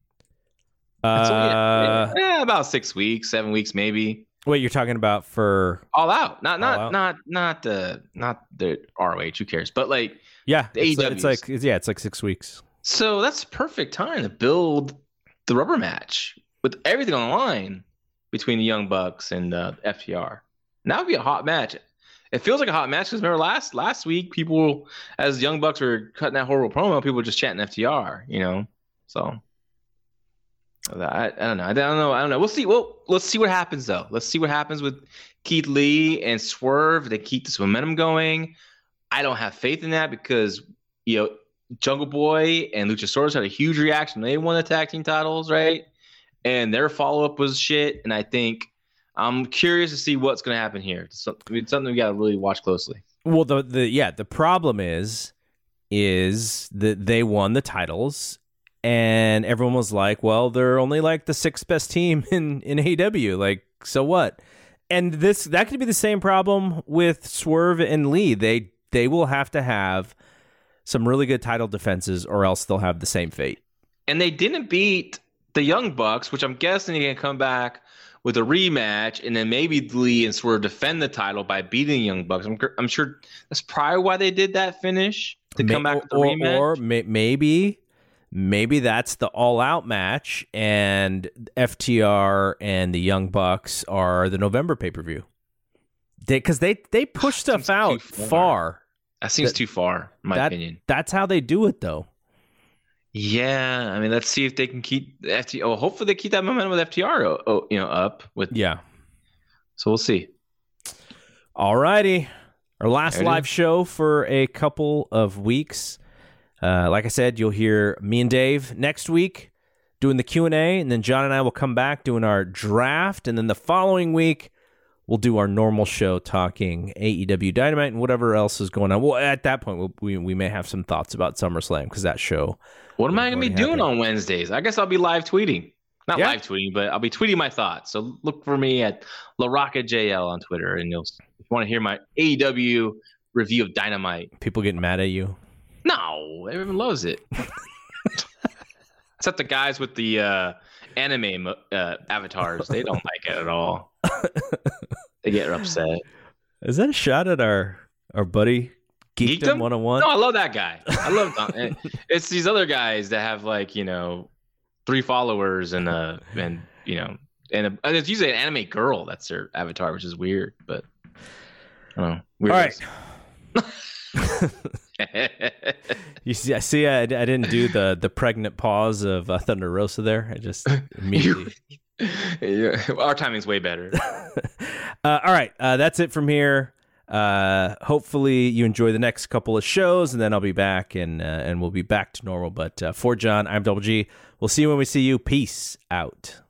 Speaker 2: It's only,
Speaker 1: Uh,
Speaker 2: yeah, about six weeks, seven weeks maybe.
Speaker 1: Wait, you're talking about for
Speaker 2: All out, not not
Speaker 1: All Out?
Speaker 2: not not the not the R O H. Who cares? But like.
Speaker 1: yeah,
Speaker 2: The
Speaker 1: it's,
Speaker 2: A E
Speaker 1: it's
Speaker 2: Ws.
Speaker 1: like it's, yeah, it's like six weeks.
Speaker 2: So that's perfect time to build the rubber match with everything on the line between the Young Bucks and uh, F T R. And that would be a hot match. It feels like a hot match because remember last last week, people, as Young Bucks were cutting that horrible promo, people were just chanting F T R, you know? So I, I don't know. I don't know. I don't know. We'll see. Well, let's see what happens, though. Let's see what happens with Keith Lee and Swerve. They keep this momentum going. I don't have faith in that because, you know, Jungle Boy and Luchasaurus had a huge reaction. They won the tag team titles, right? And their follow-up was shit. And I think I'm curious to see what's going to happen here. It's something, it's something we got to really watch closely.
Speaker 1: Well, the the yeah, the problem is is that they won the titles, and everyone was like, "Well, they're only like the sixth best team in in A E W. Like, so what?" And this that could be the same problem with Swerve and Lee. They they will have to have some really good title defenses, or else they'll have the same fate.
Speaker 2: And they didn't beat the Young Bucks, which I'm guessing they're going to come back with a rematch, and then maybe Lee and Swerve defend the title by beating the Young Bucks. I'm, I'm sure that's probably why they did that finish to
Speaker 1: May-
Speaker 2: come back with the
Speaker 1: or,
Speaker 2: rematch.
Speaker 1: or may- maybe maybe that's the all out match, and F T R and the Young Bucks are the November pay per view. Because they, they they push stuff
Speaker 2: Seems too
Speaker 1: out
Speaker 2: far.
Speaker 1: far.
Speaker 2: That seems
Speaker 1: that-
Speaker 2: too far, in my
Speaker 1: that-
Speaker 2: opinion.
Speaker 1: That's how they do it, though.
Speaker 2: Yeah, I mean, let's see if they can keep the F T R. Oh, hopefully they keep that momentum with F T R, oh, oh, you know, up with.
Speaker 1: Yeah.
Speaker 2: So we'll see.
Speaker 1: All righty. Our last
Speaker 2: There it
Speaker 1: live
Speaker 2: is.
Speaker 1: show for a couple of weeks. Uh, like I said, you'll hear me and Dave next week doing the Q and A, and then John and I will come back doing our draft, and then the following week we'll do our normal show talking A E W Dynamite and whatever else is going on. Well, at that point, we'll, we we may have some thoughts about SummerSlam because that show.
Speaker 2: What am I going to be
Speaker 1: already
Speaker 2: doing
Speaker 1: happened.
Speaker 2: on Wednesdays? I guess I'll be live tweeting. Not
Speaker 1: Yeah.
Speaker 2: live tweeting, but I'll be tweeting my thoughts. So look for me at La Rocca J L on Twitter, and you'll if you want to hear my A E W review of Dynamite.
Speaker 1: People getting mad at you.
Speaker 2: No, everyone loves it. Except the guys with the uh, anime uh, avatars. They don't like it at all. They get upset.
Speaker 1: Is that a shot at our our buddy Geekdom,
Speaker 2: Geekdom?
Speaker 1: one oh one?
Speaker 2: No, I love that guy. I love Don. It's these other guys that have like, you know, three followers and uh and you know and, a, and it's usually an anime girl that's their avatar, which is weird, but I don't know. Weird
Speaker 1: All right.
Speaker 2: is-
Speaker 1: You see, I see. I, I didn't do the the pregnant pause of uh, Thunder Rosa there. I just immediately.
Speaker 2: Yeah, our timing's way better.
Speaker 1: uh, all right, uh, that's it from here. Uh, hopefully, you enjoy the next couple of shows, and then I'll be back, and uh, and we'll be back to normal. But uh, for John, I'm Double G. We'll see you when we see you. Peace out.